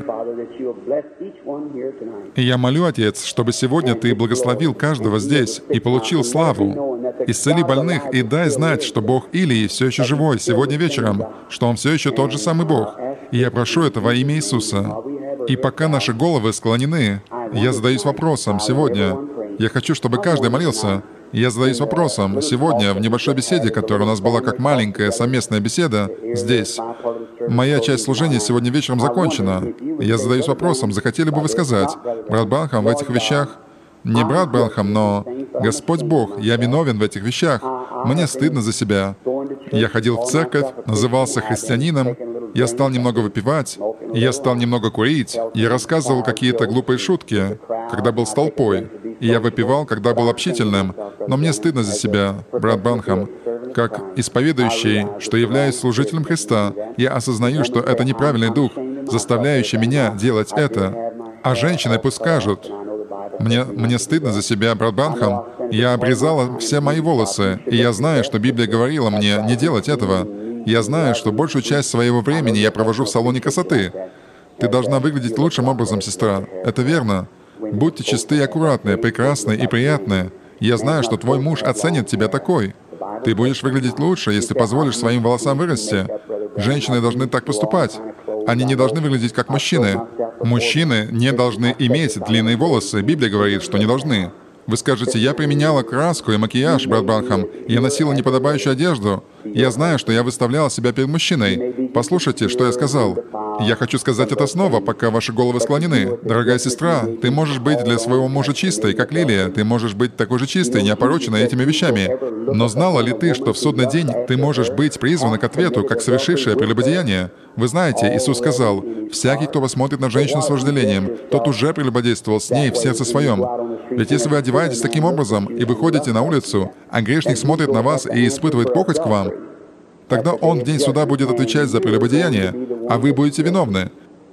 И я молю, Отец, чтобы сегодня Ты благословил каждого здесь и получил славу. Исцели больных и дай знать, что Бог Илии все еще живой сегодня вечером, что Он все еще тот же самый Бог. И я прошу это во имя Иисуса. И пока наши головы склонены, я задаюсь вопросом сегодня. Я хочу, чтобы каждый молился. Я задаюсь вопросом сегодня в небольшой беседе, которая у нас была как маленькая совместная беседа здесь. Моя часть служения сегодня вечером закончена. Я задаюсь вопросом, захотели бы вы сказать, брат Бранхам, в этих вещах, не брат Бранхам, но Господь Бог, я виновен в этих вещах. Мне стыдно за себя. Я ходил в церковь, назывался христианином, я стал немного выпивать, я стал немного курить, я рассказывал какие-то глупые шутки, когда был с толпой, и я выпивал, когда был общительным, но мне стыдно за себя, брат Бранхам. Как исповедующий, что являюсь служителем Христа, я осознаю, что это неправильный дух, заставляющий меня делать это. А женщины пусть скажут, мне, мне стыдно за себя, брат Бранхам, я обрезала все мои волосы, и я знаю, что Библия говорила мне не делать этого. Я знаю, что большую часть своего времени я провожу в салоне красоты. Ты должна выглядеть лучшим образом, сестра. Это верно. Будьте чисты и аккуратны, прекрасны и приятны. Я знаю, что твой муж оценит тебя такой. Ты будешь выглядеть лучше, если позволишь своим волосам вырасти. Женщины должны так поступать. Они не должны выглядеть как мужчины. Мужчины не должны иметь длинные волосы. Библия говорит, что не должны. Вы скажете, я применяла краску и макияж, брат Бранхам, я носила неподобающую одежду. Я знаю, что я выставляла себя перед мужчиной. Послушайте, что я сказал. Я хочу сказать это снова, пока ваши головы склонены. Дорогая сестра, ты можешь быть для своего мужа чистой, как лилия. Ты можешь быть такой же чистой, не опороченной этими вещами. Но знала ли ты, что в судный день ты можешь быть призвана к ответу, как совершившее прелюбодеяние? Вы знаете, Иисус сказал, «Всякий, кто посмотрит на женщину с вожделением, тот уже прелюбодействовал с ней в сердце своем». Ведь если вы одеваетесь таким образом и выходите на улицу, а грешник смотрит на вас и испытывает похоть к вам, тогда он в день суда будет отвечать за прелюбодеяние, а вы будете виновны.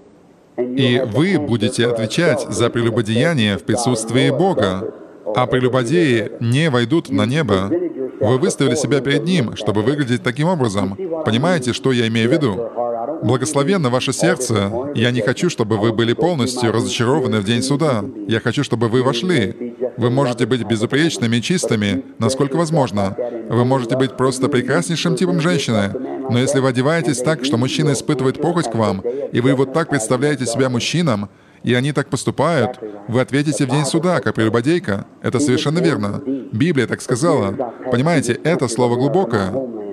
И вы будете отвечать за прелюбодеяние в присутствии Бога, а прелюбодеи не войдут на небо. Вы выставили себя перед Ним, чтобы выглядеть таким образом. Понимаете, что я имею в виду? Благословенно ваше сердце. Я не хочу, чтобы вы были полностью разочарованы в день суда. Я хочу, чтобы вы вошли. Вы можете быть безупречными и чистыми, насколько возможно. Вы можете быть просто прекраснейшим типом женщины. Но если вы одеваетесь так, что мужчина испытывает похоть к вам, и вы вот так представляете себя мужчинам, и они так поступают, вы ответите в день суда, как прелюбодейка. Это совершенно верно. Библия так сказала. Понимаете, это слово глубокое.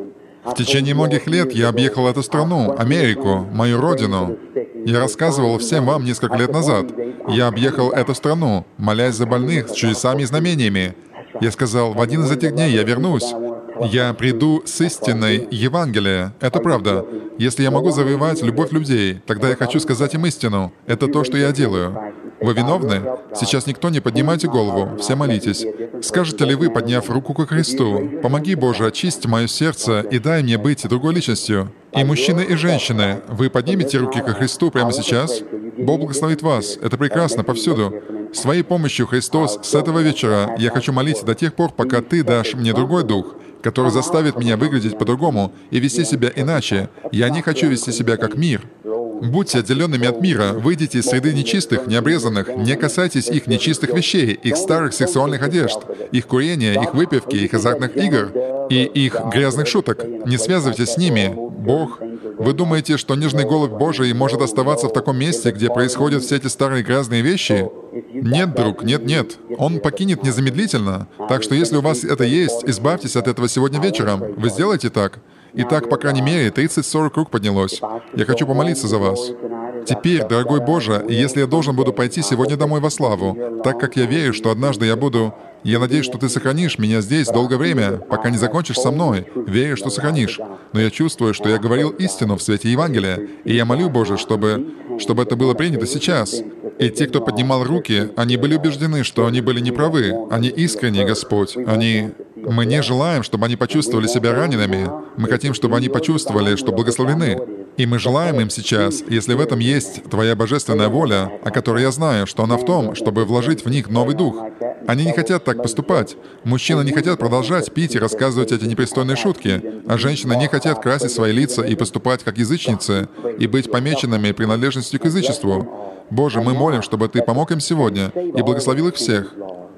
В течение многих лет я объехал эту страну, Америку, мою родину. Я рассказывал всем вам несколько лет назад. Я объехал эту страну, молясь за больных с чудесами и знамениями. Я сказал, в один из этих дней я вернусь. Я приду с истиной Евангелия. Это правда. Если я могу завоевать любовь людей, тогда я хочу сказать им истину. Это то, что я делаю. Вы виновны? Сейчас никто не поднимайте голову, все молитесь. Скажете ли вы, подняв руку ко Христу, «Помоги, Боже, очисти мое сердце и дай мне быть другой личностью». И мужчины, и женщины, вы поднимете руки ко Христу прямо сейчас? Бог благословит вас. Это прекрасно повсюду. Своей помощью, Христос, с этого вечера я хочу молить до тех пор, пока Ты дашь мне другой дух, который заставит меня выглядеть по-другому и вести себя иначе. Я не хочу вести себя как мир. Будьте отделенными от мира, выйдите из среды нечистых, необрезанных, не касайтесь их нечистых вещей, их старых сексуальных одежд, их курения, их выпивки, их азартных игр и их грязных шуток. Не связывайтесь с ними. Бог, вы думаете, что нежный голубь Божий может оставаться в таком месте, где происходят все эти старые грязные вещи? Нет, друг, нет, нет. Он покинет незамедлительно. Так что если у вас это есть, избавьтесь от этого сегодня вечером. Вы сделаете так? И так, по крайней мере, тридцать-сорок рук поднялось. Я хочу помолиться за вас. Теперь, дорогой Боже, если я должен буду пойти сегодня домой во славу, так как я верю, что однажды я буду... Я надеюсь, что Ты сохранишь меня здесь долгое время, пока не закончишь со мной. Верю, что сохранишь. Но я чувствую, что я говорил истину в свете Евангелия, и я молю, Боже, чтобы, чтобы это было принято сейчас. И те, кто поднимал руки, они были убеждены, что они были неправы. Они искренни, Господь. Они... Мы не желаем, чтобы они почувствовали себя ранеными. Мы хотим, чтобы они почувствовали, что благословены. И мы желаем им сейчас, если в этом есть Твоя божественная воля, о которой я знаю, что она в том, чтобы вложить в них новый дух. Они не хотят так поступать. Мужчины не хотят продолжать пить и рассказывать эти непристойные шутки, а женщины не хотят красить свои лица и поступать как язычницы, и быть помеченными принадлежностью к язычеству. Боже, мы молим, чтобы Ты помог им сегодня и благословил их всех.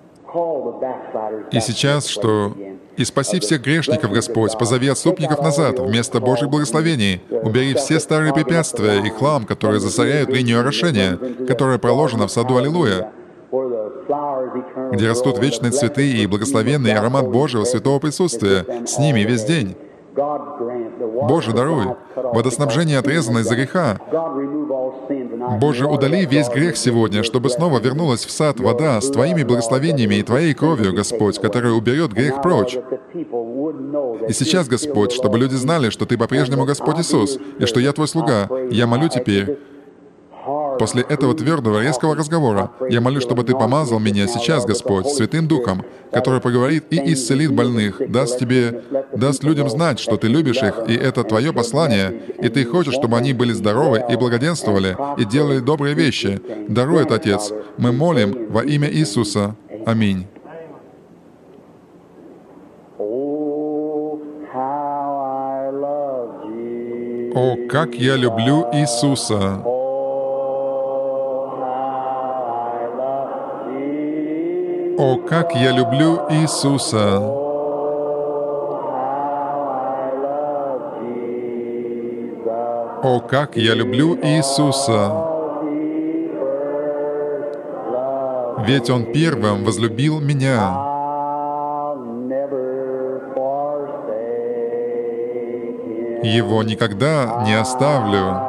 И сейчас, что... «И спаси всех грешников, Господь, позови отступников назад, вместо Божьих благословений. Убери все старые препятствия и хлам, которые засоряют линию орошения, которая проложена в саду Аллилуйя, где растут вечные цветы и благословенный аромат Божьего святого присутствия, с ними весь день. Боже, даруй. Водоснабжение отрезано из-за греха. Боже, удали весь грех сегодня, чтобы снова вернулась в сад вода с Твоими благословениями и Твоей кровью, Господь, которая уберет грех прочь. И сейчас, Господь, чтобы люди знали, что Ты по-прежнему Господь Иисус, и что я Твой слуга, я молю теперь, после этого твердого, резкого разговора, я молю, чтобы Ты помазал меня сейчас, Господь, Святым Духом, который поговорит и исцелит больных, даст Тебе, даст людям знать, что Ты любишь их, и это Твое послание, и Ты хочешь, чтобы они были здоровы и благоденствовали, и делали добрые вещи. Даруй это, Отец. Мы молим во имя Иисуса. Аминь. О, как я люблю Иисуса! О, как я люблю Иисуса! О, как я люблю Иисуса! Ведь Он первым возлюбил меня. Его никогда не оставлю.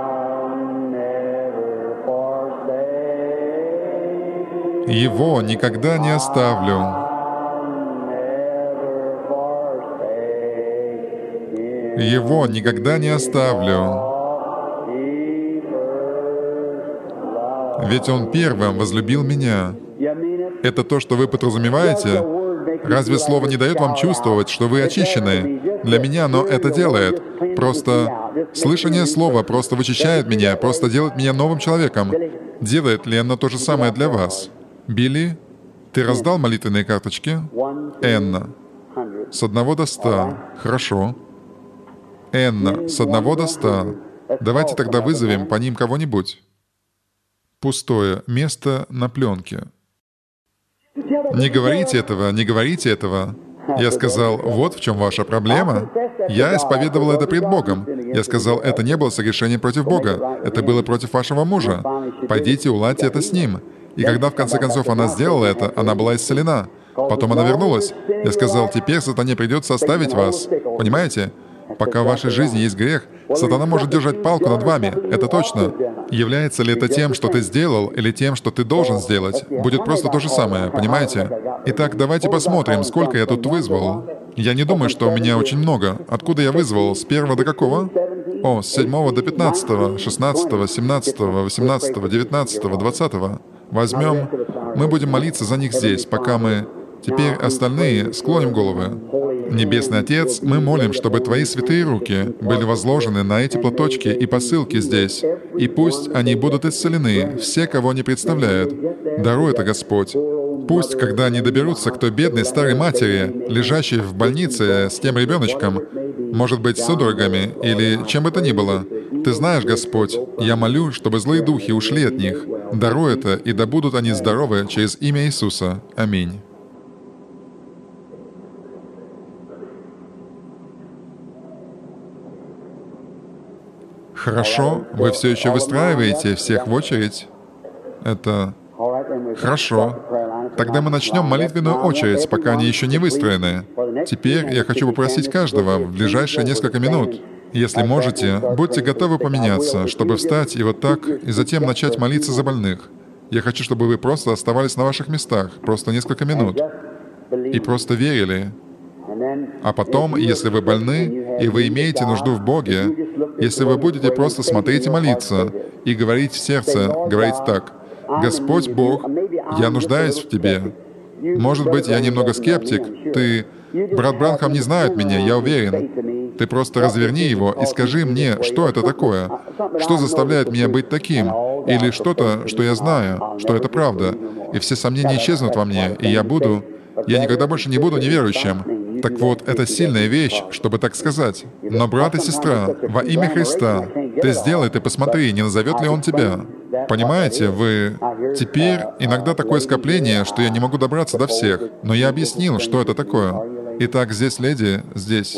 Его никогда не оставлю. Его никогда не оставлю. Ведь Он первым возлюбил меня. Это то, что вы подразумеваете? Разве Слово не дает вам чувствовать, что вы очищены? Для меня оно это делает. Просто слышание Слова просто вычищает меня, просто делает меня новым человеком. Делает ли оно то же самое для вас? Билли, ты раздал молитвенные карточки? Энна. С одного до ста. Хорошо. Энна, с одного до ста. Давайте тогда вызовем по ним кого-нибудь. Пустое место на пленке. Не говорите этого, не говорите этого. Я сказал, вот в чем ваша проблема. Я исповедовал это пред Богом. Я сказал, это не было согрешение против Бога, это было против вашего мужа. Пойдите, уладьте это с ним. И когда в конце концов она сделала это, она была исцелена. Потом она вернулась. Я сказал, теперь сатане придется оставить вас. Понимаете? Пока в вашей жизни есть грех, сатана может держать палку над вами. Это точно. Является ли это тем, что ты сделал, или тем, что ты должен сделать? Будет просто то же самое, понимаете? Итак, давайте посмотрим, сколько я тут вызвал. Я не думаю, что у меня очень много. Откуда я вызвал? С первого до какого? О, с седьмого до пятнадцатого, шестнадцатого, семнадцатого, восемнадцатого, девятнадцатого, двадцатого. Возьмем. Мы будем молиться за них здесь, пока мы... Теперь остальные склоним головы. Небесный Отец, мы молим, чтобы Твои святые руки были возложены на эти платочки и посылки здесь, и пусть они будут исцелены, все, кого они представляют. Даруй это, Господь. Пусть, когда они доберутся к той бедной старой матери, лежащей в больнице с тем ребеночком, может быть, с судорогами или чем бы то ни было, Ты знаешь, Господь, я молю, чтобы злые духи ушли от них. Даруй это, и да будут они здоровы через имя Иисуса. Аминь. Хорошо, вы все еще выстраиваете всех в очередь. Это хорошо. Тогда мы начнем молитвенную очередь, пока они еще не выстроены. Теперь я хочу попросить каждого в ближайшие несколько минут, если можете, будьте готовы поменяться, чтобы встать и вот так, и затем начать молиться за больных. Я хочу, чтобы вы просто оставались на ваших местах, просто несколько минут, и просто верили. А потом, если вы больны, и вы имеете нужду в Боге, если вы будете просто смотреть и молиться, и говорить в сердце, говорить так: «Господь Бог, я нуждаюсь в Тебе». Может быть, я немного скептик, ты... Брат Бранхам не знает меня, я уверен. Ты просто разверни его и скажи мне, что это такое, что заставляет меня быть таким, или что-то, что я знаю, что это правда, и все сомнения исчезнут во мне, и я буду... Я никогда больше не буду неверующим. Так вот, это сильная вещь, чтобы так сказать. Но, брат и сестра, во имя Христа, ты сделай, ты посмотри, не назовет ли Он тебя. Понимаете, вы... Теперь иногда такое скопление, что я не могу добраться до всех, но я объяснил, что это такое. Итак, здесь леди, здесь.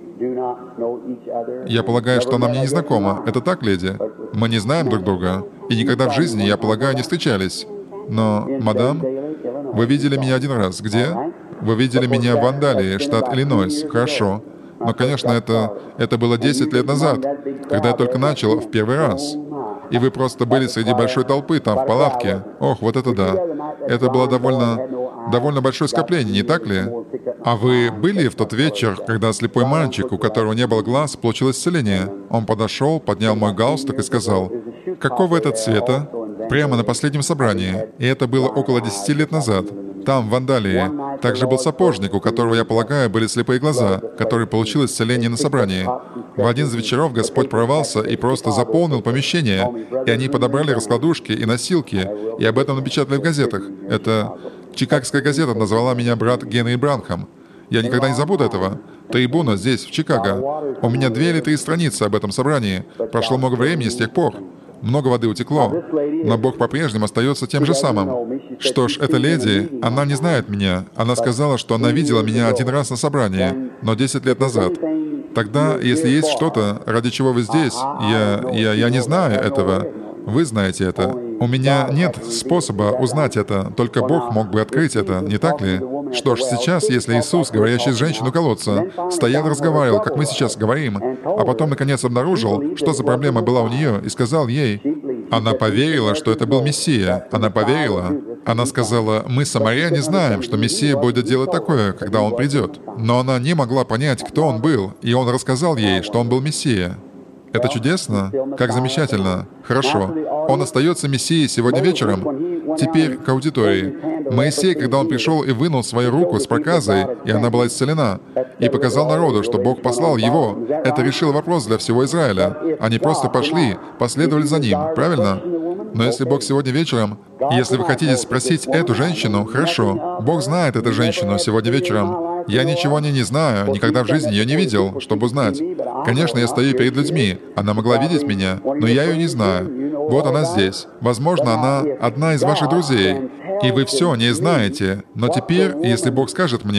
Я полагаю, что она мне не знакома. Это так, леди? Мы не знаем друг друга. И никогда в жизни, я полагаю, не встречались. Но, мадам, вы видели меня один раз. Где? Вы видели меня в Вандалии, штат Иллинойс. Хорошо. Но, конечно, это, это было десять лет назад, когда я только начал в первый раз. И вы просто были среди большой толпы там, в палатке. Ох, вот это да. Это было довольно, довольно большое скопление, не так ли? А вы были в тот вечер, когда слепой мальчик, у которого не было глаз, получил исцеление? Он подошел, поднял мой галстук и сказал: «Какого это цвета?» Прямо на последнем собрании. И это было около десяти лет назад. Там, в Вандалии, также был сапожник, у которого, я полагаю, были слепые глаза, который получил исцеление на собрании. В один из вечеров Господь прорвался и просто заполнил помещение, и они подобрали раскладушки и носилки, и об этом напечатали в газетах. Это... Чикагская газета назвала меня брат Генри Бранхам. Я никогда не забуду этого. Трибуна здесь, в Чикаго. У меня две или три страницы об этом собрании. Прошло много времени с тех пор. Много воды утекло, но Бог по-прежнему остается тем же самым. Что ж, эта леди, она не знает меня. Она сказала, что она видела меня один раз на собрании, но десять лет назад. Тогда, если есть что-то, ради чего вы здесь, я, я, я не знаю этого. Вы знаете это. У меня нет способа узнать это, только Бог мог бы открыть это, не так ли? Что ж, сейчас, если Иисус, говорящий с женщиной у колодца, стоял и разговаривал, как мы сейчас говорим, а потом, наконец, обнаружил, что за проблема была у нее, и сказал ей, она поверила, что это был Мессия. Она поверила. Она сказала: «Мы, самаряне, знаем, что Мессия будет делать такое, когда Он придет». Но она не могла понять, кто Он был, и Он рассказал ей, что Он был Мессия. Это чудесно? Как замечательно. Хорошо. Он остается Мессией сегодня вечером? Теперь к аудитории. Моисей, когда он пришел и вынул свою руку с проказой, и она была исцелена, и показал народу, что Бог послал его, это решило вопрос для всего Израиля. Они просто пошли, последовали за ним, правильно? Но если Бог сегодня вечером, если вы хотите спросить эту женщину, хорошо, Бог знает эту женщину сегодня вечером. Я ничего о ней не знаю, никогда в жизни ее не видел, чтобы узнать. Конечно, я стою перед людьми, она могла видеть меня, но я ее не знаю. Вот она здесь. Возможно, она одна из ваших друзей, и вы все о ней знаете. Но теперь, если Бог скажет мне,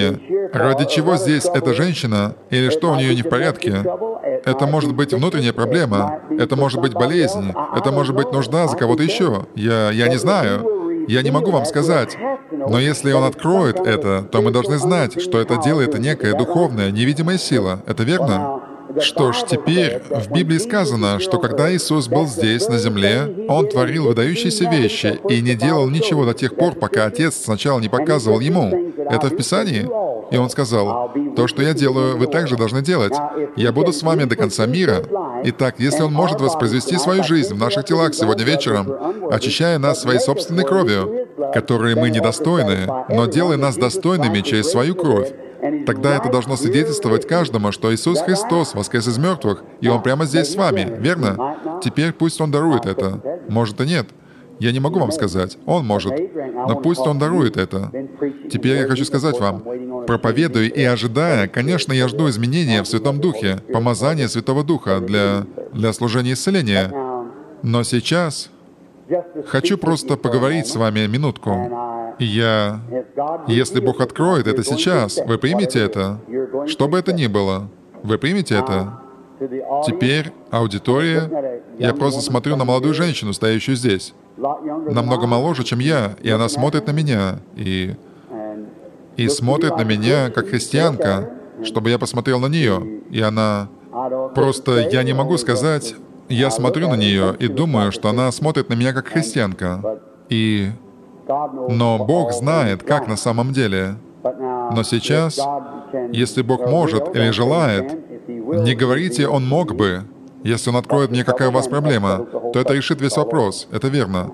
Ради чего здесь эта женщина, или что у нее не в порядке? Это может быть внутренняя проблема, это может быть болезнь, это может быть нужда за кого-то еще. Я, я не знаю, я не могу вам сказать. Но если Он откроет это, то мы должны знать, что это делает некая духовная, невидимая сила. Это верно? Что ж, теперь в Библии сказано, что когда Иисус был здесь, на земле, Он творил выдающиеся вещи и не делал ничего до тех пор, пока Отец сначала не показывал Ему. Это в Писании? И Он сказал: «То, что я делаю, вы также должны делать. Я буду с вами до конца мира». Итак, если Он может воспроизвести свою жизнь в наших телах сегодня вечером, очищая нас своей собственной кровью, которой мы недостойны, но делая нас достойными через свою кровь, тогда это должно свидетельствовать каждому, что Иисус Христос воскрес из мертвых, и Он прямо здесь с вами, верно? Теперь пусть Он дарует это. Может и нет. Я не могу вам сказать. Он может. Но пусть Он дарует это. Теперь я хочу сказать вам, проповедуя и ожидая, конечно, я жду изменения в Святом Духе, помазания Святого Духа для, для служения исцеления. Но сейчас хочу просто поговорить с вами минутку. И я... Если Бог откроет это сейчас, вы примете это? Что бы это ни было, вы примете это? Теперь аудитория... Я просто смотрю на молодую женщину, стоящую здесь. Намного моложе, чем я, и она смотрит на меня, и... И смотрит на меня, как христианка, чтобы я посмотрел на нее. И она... Просто я не могу сказать... Я смотрю на нее и думаю, что она смотрит на меня как христианка. И... Но Бог знает, как на самом деле. Но сейчас, если Бог может или желает, не говорите «Он мог бы». Если Он откроет мне, какая у вас проблема, то это решит весь вопрос. Это верно.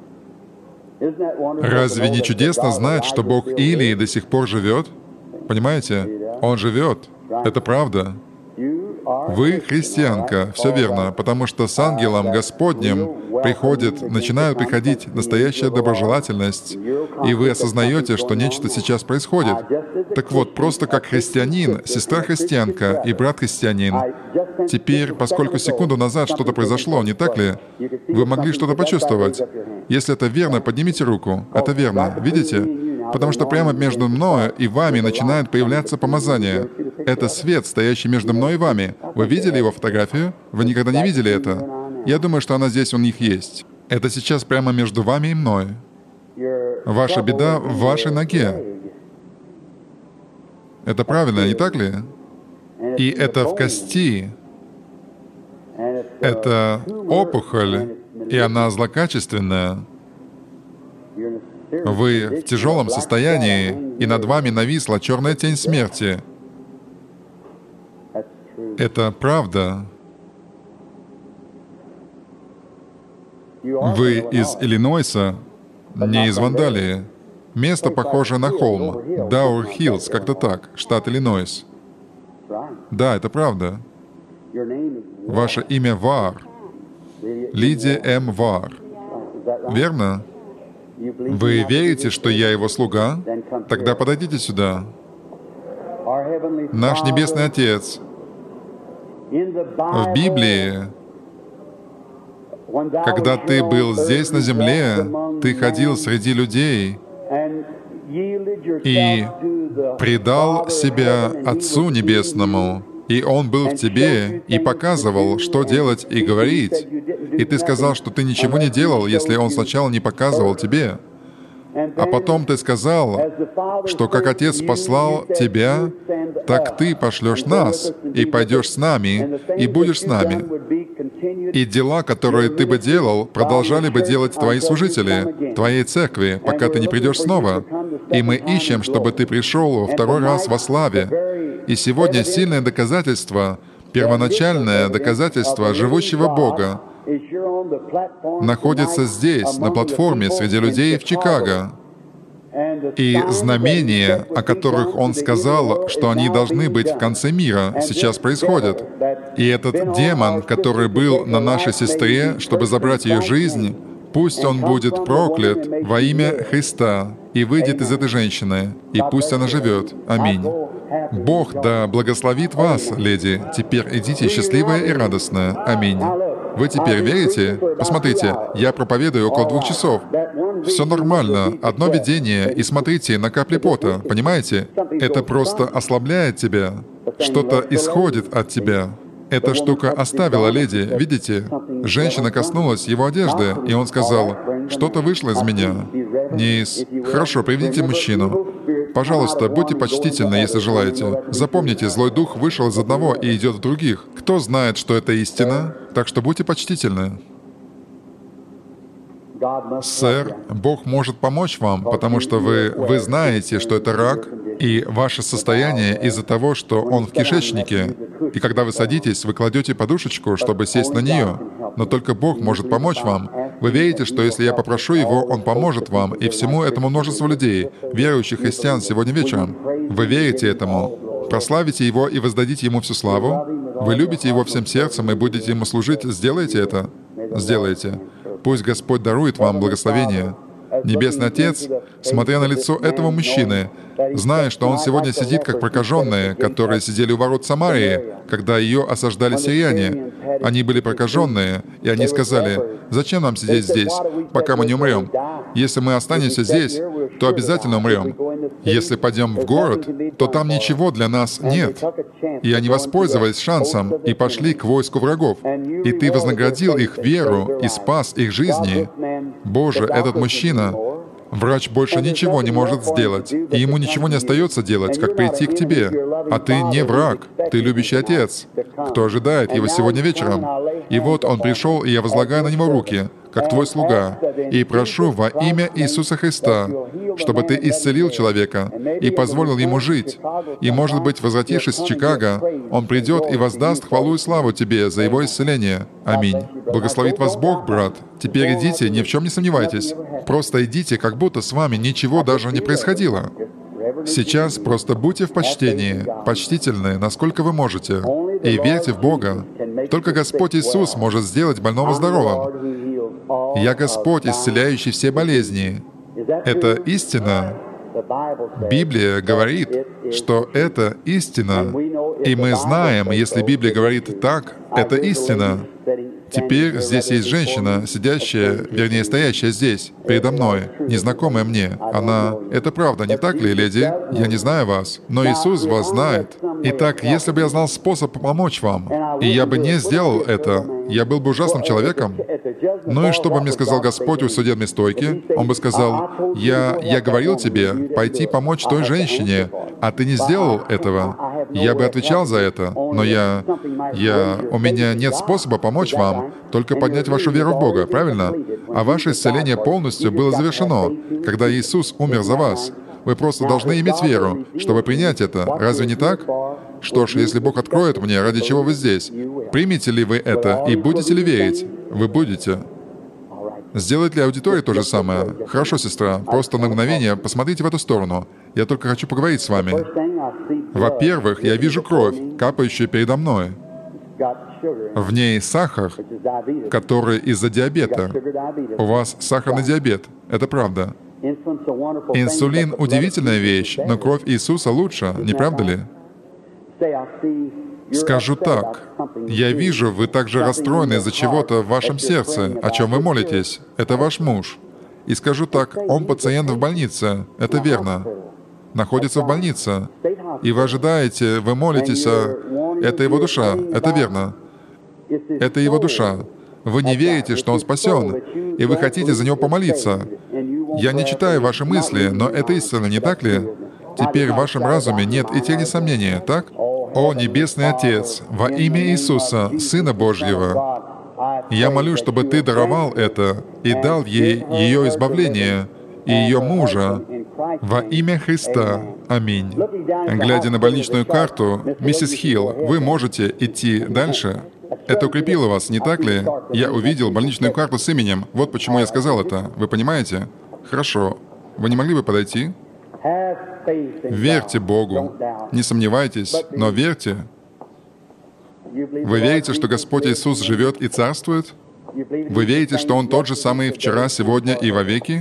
Разве не чудесно знать, что Бог Илии до сих пор живет? Понимаете? Он живет. Это правда. Вы христианка, все верно, потому что с ангелом Господним приходит, начинают приходить настоящая доброжелательность, и вы осознаете, что нечто сейчас происходит. Так вот, просто как христианин, сестра христианка и брат христианин, теперь, поскольку секунду назад что-то произошло, не так ли? Вы могли что-то почувствовать. Если это верно, поднимите руку. Это верно. Видите? Потому что прямо между мною и вами начинает появляться помазание. Это свет, стоящий между мной и вами. Вы видели его фотографию? Вы никогда не видели это? Я думаю, что она здесь у них есть. Это сейчас прямо между вами и мной. Ваша беда в вашей ноге. Это правильно, не так ли? И это в кости. Это опухоль, и она злокачественная. Вы в тяжелом состоянии, и над вами нависла черная тень смерти. Это правда. Вы из Иллинойса, не из Вандалии. Место похоже на холм. Дауэр-Хиллз, как-то так, штат Иллинойс. Да, это правда. Ваше имя Вар. Лидия М. Вар. Верно? Вы верите, что я его слуга? Тогда подойдите сюда. Наш Небесный Отец. В Библии, когда ты был здесь на земле, ты ходил среди людей и предал себя Отцу Небесному, и Он был в тебе и показывал, что делать и говорить. И ты сказал, что ты ничего не делал, если Он сначала не показывал тебе. А потом ты сказал, что как Отец послал тебя, так ты пошлешь нас, и пойдешь с нами, и будешь с нами. И дела, которые ты бы делал, продолжали бы делать твои служители, твоей церкви, пока ты не придешь снова. И мы ищем, чтобы ты пришел во второй раз во славе. И сегодня сильное доказательство, первоначальное доказательство живущего Бога, находится здесь, на платформе, среди людей в Чикаго. И знамения, о которых Он сказал, что они должны быть в конце мира, сейчас происходят. И этот демон, который был на нашей сестре, чтобы забрать ее жизнь, пусть он будет проклят во имя Христа и выйдет из этой женщины, и пусть она живет. Аминь. Бог да благословит вас, леди. Теперь идите счастливая и радостная. Аминь. Вы теперь верите? Посмотрите, я проповедую около двух часов. Все нормально, одно видение, и смотрите, на капли пота, понимаете? Это просто ослабляет тебя. Что-то исходит от тебя. Эта штука оставила леди, видите? Женщина коснулась его одежды, и он сказал, «Что-то вышло из меня». Не из... Хорошо, приведите мужчину. Пожалуйста, будьте почтительны, если желаете. Запомните, злой дух вышел из одного и идет в других. Кто знает, что это истина? Так что будьте почтительны. Сэр, Бог может помочь вам, потому что вы, вы знаете, что это рак, и ваше состояние из-за того, что он в кишечнике. И когда вы садитесь, вы кладете подушечку, чтобы сесть на нее. Но только Бог может помочь вам. Вы верите, что если я попрошу Его, Он поможет вам, и всему этому множеству людей, верующих христиан сегодня вечером. Вы верите этому? Прославите Его и воздадите Ему всю славу? Вы любите Его всем сердцем и будете Ему служить? Сделайте это? Сделайте. Пусть Господь дарует вам благословение. Небесный Отец, смотря на лицо этого мужчины, зная, что он сегодня сидит как прокаженные, которые сидели у ворот Самарии, когда ее осаждали сирияне. Они были прокаженные, и они сказали, «Зачем нам сидеть здесь, пока мы не умрем? Если мы останемся здесь, то обязательно умрем. Если пойдем в город, то там ничего для нас нет». И они воспользовались шансом и пошли к войску врагов. И Ты вознаградил их веру и спас их жизни. Боже, этот мужчина, врач больше ничего не может сделать, и ему ничего не остается делать, как прийти к Тебе. А Ты не враг, Ты любящий Отец, кто ожидает Его сегодня вечером. И вот он пришел, и я возлагаю на него руки, как Твой слуга, и прошу во имя Иисуса Христа, чтобы Ты исцелил человека и позволил ему жить. И, может быть, возвратившись в Чикаго, он придет и воздаст хвалу и славу Тебе за его исцеление. Аминь. Благословит вас Бог, брат. Теперь идите, ни в чем не сомневайтесь. Просто идите, как будто с вами ничего даже не происходило. Сейчас просто будьте в почтении, почтительны, насколько вы можете, и верьте в Бога. Только Господь Иисус может сделать больного здоровым. Я Господь, исцеляющий все болезни. Это истина. Библия говорит, что это истина. И мы знаем, если Библия говорит так, это истина. Теперь здесь есть женщина, сидящая, вернее, стоящая здесь, передо мной, незнакомая мне. Она... Это правда, не так ли, леди? Я не знаю вас, но Иисус вас знает. Итак, если бы я знал способ помочь вам, и я бы не сделал это, я был бы ужасным человеком. Ну и что бы мне сказал Господь у судебной стойки? Он бы сказал, «Я, я говорил тебе пойти помочь той женщине, а ты не сделал этого». Я бы отвечал за это, но я... я... У меня нет способа помочь вам, только поднять вашу веру в Бога, правильно? А ваше исцеление полностью было завершено, когда Иисус умер за вас. Вы просто должны иметь веру, чтобы принять это. Разве не так? Что ж, если Бог откроет мне, ради чего вы здесь, примете ли вы это и будете ли верить? Вы будете. Сделает ли аудитория то же самое? Хорошо, сестра, просто на мгновение посмотрите в эту сторону. Я только хочу поговорить с вами. Во-первых, я вижу кровь, капающую передо мной. В ней сахар, который из-за диабета. У вас сахарный диабет. Это правда. Инсулин — удивительная вещь, но кровь Иисуса лучше, не правда ли? Скажу так, я вижу, вы также расстроены из-за чего-то в вашем сердце, о чем вы молитесь. Это ваш муж. И скажу так, он пациент в больнице. Это верно. Находится в больнице. И вы ожидаете, вы молитесь о... Это его душа. Это верно. Это его душа. Вы не верите, что он спасен, и вы хотите за него помолиться. Я не читаю ваши мысли, но это истина, не так ли? Теперь в вашем разуме нет и тени сомнения, так? О, Небесный Отец, во имя Иисуса, Сына Божьего, я молю, чтобы Ты даровал это и дал ей ее избавление и ее мужа во имя Христа. Аминь. Глядя на больничную карту, миссис Хилл, вы можете идти дальше? Это укрепило вас, не так ли? Я увидел больничную карту с именем. Вот почему я сказал это. Вы понимаете? Хорошо. Вы не могли бы подойти? Верьте Богу. Не сомневайтесь, но верьте. Вы верите, что Господь Иисус живет и царствует? Вы верите, что Он тот же самый вчера, сегодня и вовеки?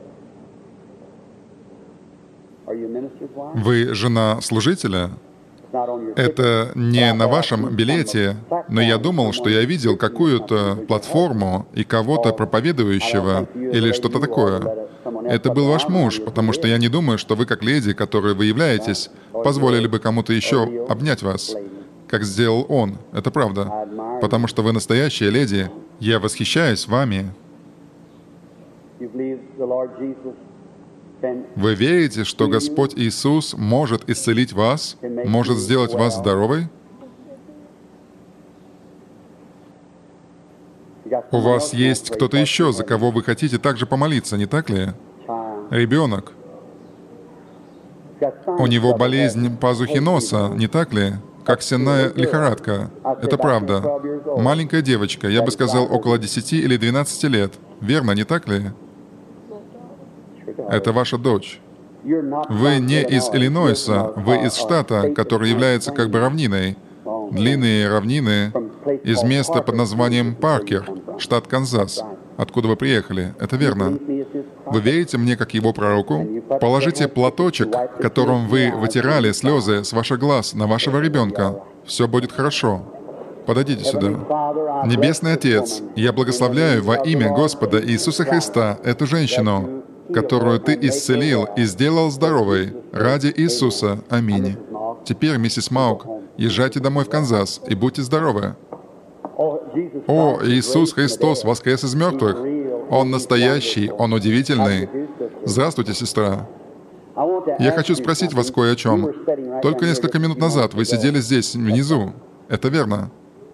Вы жена служителя? Это не на вашем билете, но я думал, что я видел какую-то платформу и кого-то проповедующего или что-то такое. Это был ваш муж, потому что я не думаю, что вы, как леди, которой вы являетесь, позволили бы кому-то еще обнять вас, как сделал он. Это правда. Потому что вы настоящая леди. Я восхищаюсь вами. Вы верите, что Господь Иисус может исцелить вас, может сделать вас здоровой? У вас есть кто-то еще, за кого вы хотите также помолиться, не так ли? Ребенок. У него болезнь пазухи носа, не так ли? Как сенная лихорадка. Это правда. Маленькая девочка, я бы сказал, около десяти или двенадцати лет. Верно, не так ли? Это ваша дочь. Вы не из Иллинойса, вы из штата, который является как бы равниной. Длинные равнины из места под названием Паркер, штат Канзас, откуда вы приехали. Это верно. Вы верите мне как его пророку? Положите платочек, которым вы вытирали слезы с ваших глаз на вашего ребенка. Все будет хорошо. Подойдите сюда. Небесный Отец, я благословляю во имя Господа Иисуса Христа эту женщину, которую Ты исцелил и сделал здоровой ради Иисуса. Аминь. Теперь, миссис Маук, езжайте домой в Канзас и будьте здоровы. О, Иисус Христос воскрес из мертвых. Он настоящий, Он удивительный. Здравствуйте, сестра. Я хочу спросить вас кое о чем. Только несколько минут назад вы сидели здесь, внизу. Это верно?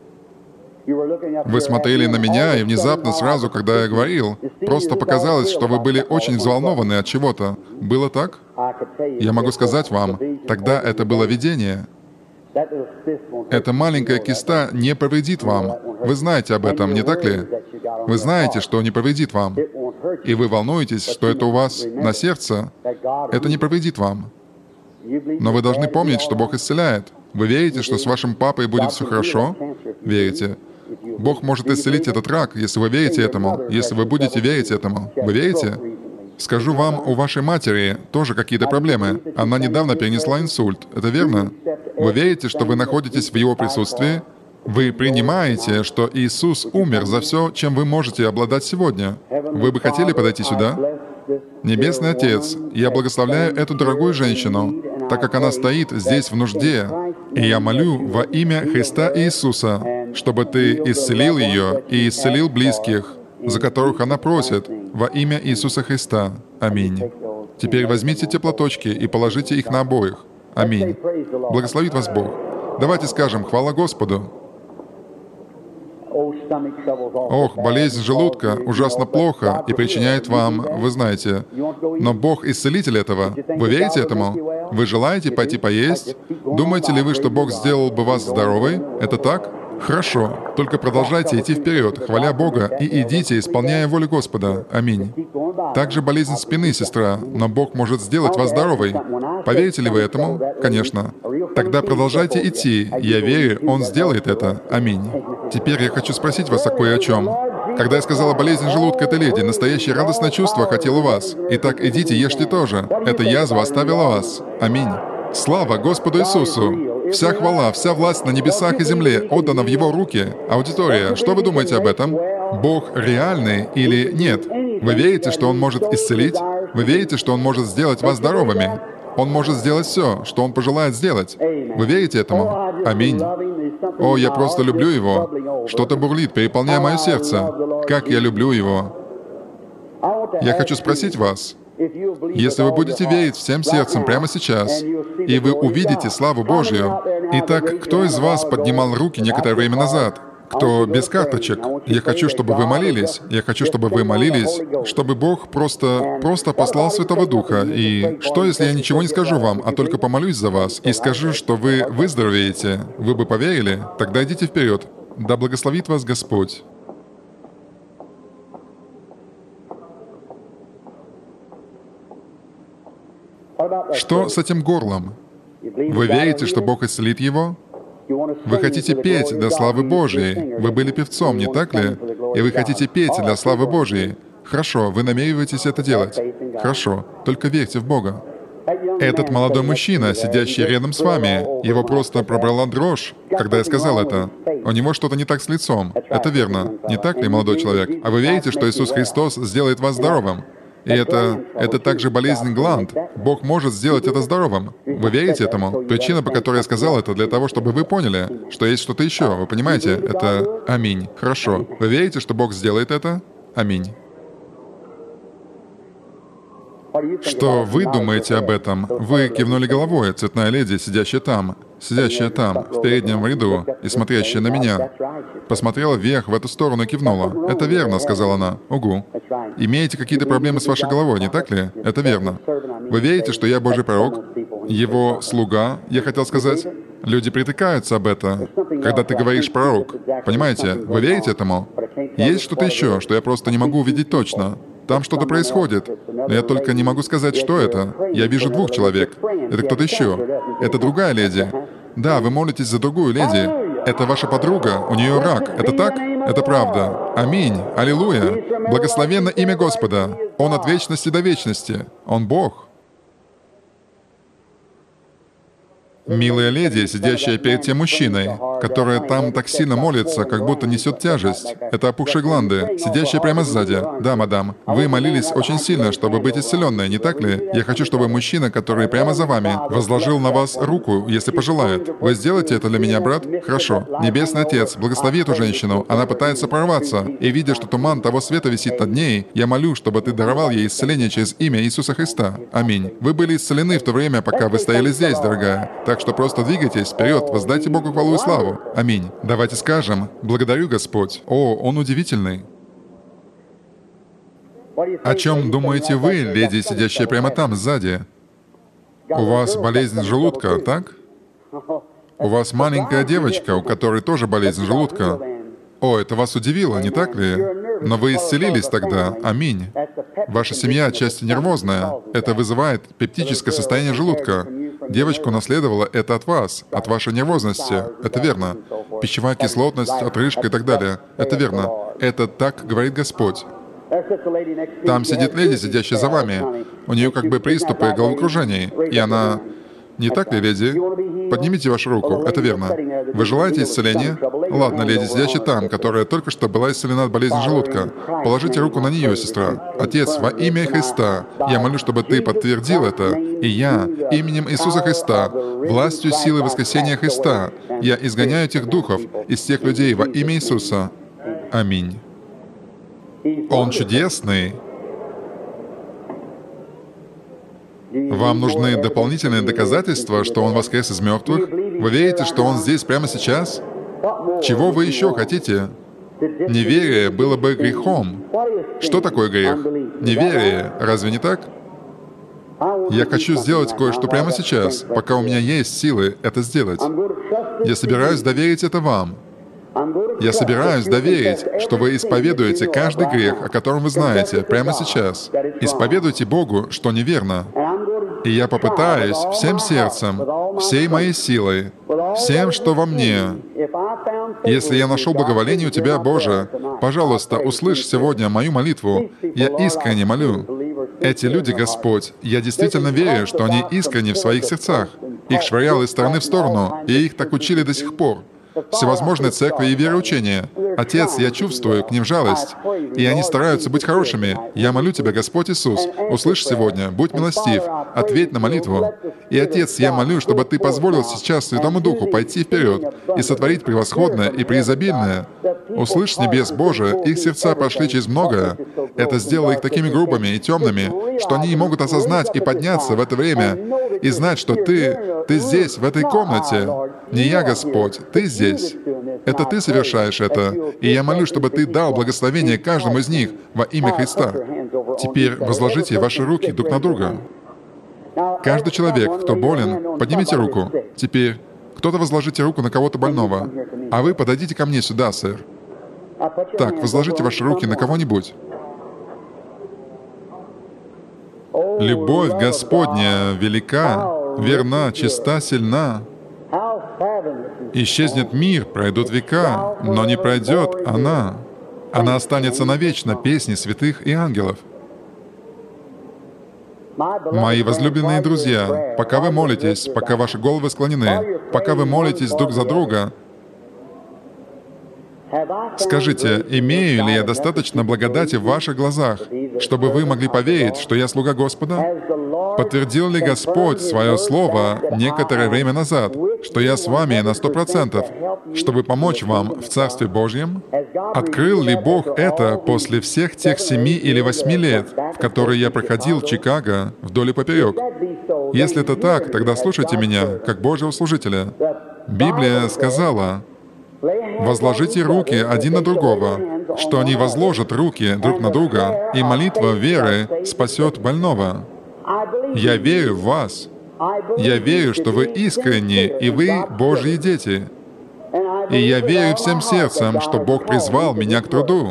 Вы смотрели на меня, и внезапно, сразу, когда я говорил, просто показалось, что вы были очень взволнованы от чего-то. Было так? Я могу сказать вам, тогда это было видение. Эта маленькая киста не повредит вам. Вы знаете об этом, не так ли? Вы знаете, что не повредит вам. И вы волнуетесь, что это у вас на сердце. Это не повредит вам. Но вы должны помнить, что Бог исцеляет. Вы верите, что с вашим папой будет все хорошо? Верите? Бог может исцелить этот рак, если вы верите этому, если вы будете верить этому. Вы верите? Скажу вам, у вашей матери тоже какие-то проблемы. Она недавно перенесла инсульт. Это верно? Вы верите, что вы находитесь в Его присутствии? Вы принимаете, что Иисус умер за все, чем вы можете обладать сегодня. Вы бы хотели подойти сюда? Небесный Отец, я благословляю эту дорогую женщину, так как она стоит здесь в нужде, и я молю во имя Христа Иисуса, чтобы Ты исцелил ее и исцелил близких, за которых она просит, во имя Иисуса Христа. Аминь. Теперь возьмите те платочки и положите их на обоих. Аминь. Благословит вас Бог. Давайте скажем «Хвала Господу». Ох, болезнь желудка ужасно плохо и причиняет вам, вы знаете. Но Бог исцелитель этого. Вы верите этому? Вы желаете пойти поесть? Думаете ли вы, что Бог сделал бы вас здоровой? Это так? Хорошо. Только продолжайте идти вперед, хваля Бога, и идите, исполняя волю Господа. Аминь. Также болезнь спины, сестра, но Бог может сделать вас здоровой. Поверите ли вы этому? Конечно. Тогда продолжайте идти. Я верю, Он сделает это. Аминь. Теперь я хочу спросить вас о кое о чем. Когда я сказала болезнь желудка этой леди, настоящее радостное чувство хотел у вас. Итак, идите, ешьте тоже. Эта язва оставила вас. Аминь. Слава Господу Иисусу! Вся хвала, вся власть на небесах и земле отдана в Его руки. Аудитория, что вы думаете об этом? Бог реальный или нет? Вы верите, что Он может исцелить? Вы верите, что Он может сделать вас здоровыми? Он может сделать все, что Он пожелает сделать. Вы верите этому? Аминь. О, я просто люблю Его. Что-то бурлит, переполняя мое сердце. Как я люблю Его. Я хочу спросить вас, если вы будете верить всем сердцем прямо сейчас, и вы увидите славу Божью, итак, кто из вас поднимал руки некоторое время назад? Кто без карточек? Я хочу, чтобы вы молились. Я хочу, чтобы вы молились, чтобы Бог просто, просто послал Святого Духа. И что, если я ничего не скажу вам, а только помолюсь за вас и скажу, что вы выздоровеете? Вы бы поверили? Тогда идите вперед. Да благословит вас Господь. Что с этим горлом? Вы верите, что Бог исцелит его? Вы хотите петь для славы Божьей. Вы были певцом, не так ли? И вы хотите петь для славы Божьей. Хорошо, вы намереваетесь это делать. Хорошо, только верьте в Бога. Этот молодой мужчина, сидящий рядом с вами, его просто пробрала дрожь, когда я сказал это. У него что-то не так с лицом. Это верно. Не так ли, молодой человек? А вы верите, что Иисус Христос сделает вас здоровым? И это, это также болезнь гланд. Бог может сделать это здоровым. Вы верите этому? Причина, по которой я сказал это, для того, чтобы вы поняли, что есть что-то еще. Вы понимаете? Это аминь. Хорошо. Вы верите, что Бог сделает это? Аминь. Что вы думаете об этом? Вы кивнули головой, цветная леди, сидящая там, сидящая там, в переднем ряду и смотрящая на меня. Посмотрела вверх, в эту сторону и кивнула. «Это верно», — сказала она. «Угу». Имеете какие-то проблемы с вашей головой, не так ли? Это верно. Вы верите, что я Божий пророк? Его слуга, я хотел сказать? Люди притыкаются об это, когда ты говоришь «пророк». Понимаете? Вы верите этому? Есть что-то еще, что я просто не могу увидеть точно. Там что-то происходит, но я только не могу сказать, что это. Я вижу двух человек. Это кто-то еще. Это другая леди. Да, вы молитесь за другую леди. Это ваша подруга, у нее рак. Это так? Это правда. Аминь. Аллилуйя. Благословенно имя Господа. Он от вечности до вечности. Он Бог. Милая леди, сидящая перед тем мужчиной, которая там так сильно молится, как будто несет тяжесть. Это опухшие гланды, сидящая прямо сзади. Да, мадам, вы молились очень сильно, чтобы быть исцеленной, не так ли? Я хочу, чтобы мужчина, который прямо за вами, возложил на вас руку, если пожелает. Вы сделаете это для меня, брат? Хорошо. Небесный Отец, благослови эту женщину. Она пытается прорваться. И видя, что туман того света висит над ней, я молю, чтобы ты даровал ей исцеление через имя Иисуса Христа. Аминь. Вы были исцелены в то время, пока вы стояли здесь, дорогая. Так что просто двигайтесь вперед, воздайте Богу хвалу и славу. Аминь. Давайте скажем: «Благодарю, Господь». О, Он удивительный. О чем думаете вы, леди, сидящая прямо там, сзади? У вас болезнь желудка, так? У вас маленькая девочка, у которой тоже болезнь желудка. О, это вас удивило, не так ли? Но вы исцелились тогда. Аминь. Ваша семья отчасти нервозная. Это вызывает пептическое состояние желудка. Девочка унаследовала это от вас, от вашей нервозности. Это верно. Пищевая кислотность, отрыжка и так далее. Это верно. Это так говорит Господь. Там сидит леди, сидящая за вами. У нее как бы приступы головокружений. И она... Не так ли, леди? Поднимите вашу руку. Это верно. Вы желаете исцеления? Ладно, леди, сидящая там, которая только что была исцелена от болезни желудка. Положите руку на нее, сестра. Отец, во имя Христа, я молю, чтобы ты подтвердил это. И я, именем Иисуса Христа, властью силы воскресения Христа, я изгоняю этих духов из тех людей во имя Иисуса. Аминь. Он чудесный. Вам нужны дополнительные доказательства, что Он воскрес из мертвых? Вы верите, что Он здесь прямо сейчас? Чего вы еще хотите? Неверие было бы грехом. Что такое грех? Неверие. Разве не так? Я хочу сделать кое-что прямо сейчас, пока у меня есть силы это сделать. Я собираюсь доверить это вам. Я собираюсь доверить, что вы исповедуете каждый грех, о котором вы знаете, прямо сейчас. Исповедуйте Богу, что неверно. И я попытаюсь всем сердцем, всей моей силой, всем, что во мне. Если я нашел благоволение у Тебя, Боже, пожалуйста, услышь сегодня мою молитву. Я искренне молю. Эти люди, Господь, я действительно верю, что они искренни в своих сердцах. Их швыряло из стороны в сторону, и их так учили до сих пор. Всевозможные церкви и вероучения. Отец, я чувствую к ним жалость, и они стараются быть хорошими. Я молю Тебя, Господь Иисус, услышь сегодня, будь милостив, ответь на молитву. И, Отец, я молю, чтобы Ты позволил сейчас Святому Духу пойти вперед и сотворить превосходное и преизобильное. Услышь с небес, Боже, их сердца прошли через многое. Это сделало их такими грубыми и темными, что они не могут осознать и подняться в это время и знать, что Ты, Ты здесь, в этой комнате. Не я, Господь, Ты здесь. Это Ты совершаешь это. И я молю, чтобы Ты дал благословение каждому из них во имя Христа. Теперь возложите ваши руки друг на друга. Каждый человек, кто болен, поднимите руку. Теперь кто-то возложите руку на кого-то больного. А вы подойдите ко мне сюда, сэр. Так, возложите ваши руки на кого-нибудь. Любовь Господня велика, верна, чиста, сильна. Исчезнет мир, пройдут века, но не пройдет она. Она останется навечно, песни святых и ангелов. Мои возлюбленные друзья, пока вы молитесь, пока ваши головы склонены, пока вы молитесь друг за друга, скажите, имею ли я достаточно благодати в ваших глазах, чтобы вы могли поверить, что я слуга Господа? Подтвердил ли Господь свое слово некоторое время назад, что я с вами на сто процентов, чтобы помочь вам в Царстве Божьем? Открыл ли Бог это после всех тех семи или восьми лет, в которые я проходил Чикаго вдоль и поперек? Если это так, тогда слушайте меня, как Божьего служителя. Библия сказала: «Возложите руки один на другого, что они возложат руки друг на друга, и молитва веры спасет больного». Я верю в вас. Я верю, что вы искренни, и вы Божьи дети. И я верю всем сердцем, что Бог призвал меня к труду.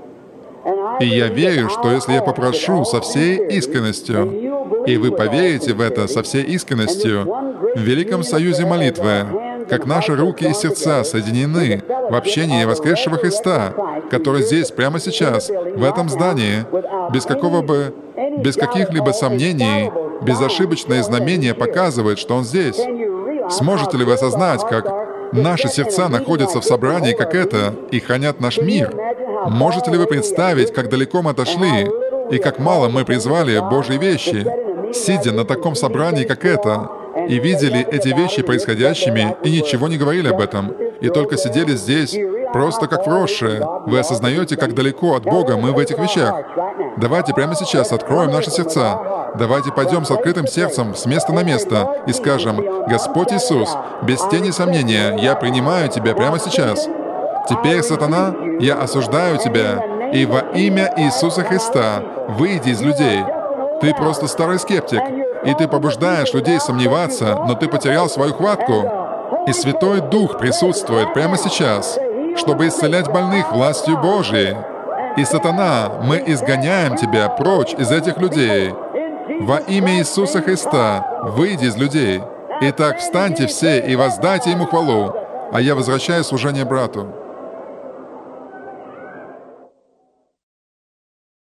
И я верю, что если я попрошу со всей искренностью, и вы поверите в это со всей искренностью, в Великом Союзе молитвы, как наши руки и сердца соединены в общении воскресшего Христа, который здесь, прямо сейчас, в этом здании, без какого бы, без каких-либо сомнений, безошибочное знамение показывает, что Он здесь. Сможете ли вы осознать, как наши сердца находятся в собрании, как это, и хранят наш мир? Можете ли вы представить, как далеко мы отошли, и как мало мы призвали Божьи вещи, сидя на таком собрании, как это, и видели эти вещи происходящими, и ничего не говорили об этом, и только сидели здесь, просто как вросшие? Вы осознаете, как далеко от Бога мы в этих вещах? Давайте прямо сейчас откроем наши сердца. Давайте пойдем с открытым сердцем с места на место и скажем: «Господь Иисус, без тени сомнения, я принимаю Тебя прямо сейчас. Теперь, сатана, я осуждаю тебя, и во имя Иисуса Христа выйди из людей. Ты просто старый скептик, и ты побуждаешь людей сомневаться, но ты потерял свою хватку. И Святой Дух присутствует прямо сейчас, чтобы исцелять больных властью Божией. И, сатана, мы изгоняем тебя прочь из этих людей. Во имя Иисуса Христа выйди из людей. Итак, встаньте все и воздайте Ему хвалу, а я возвращаю служение брату».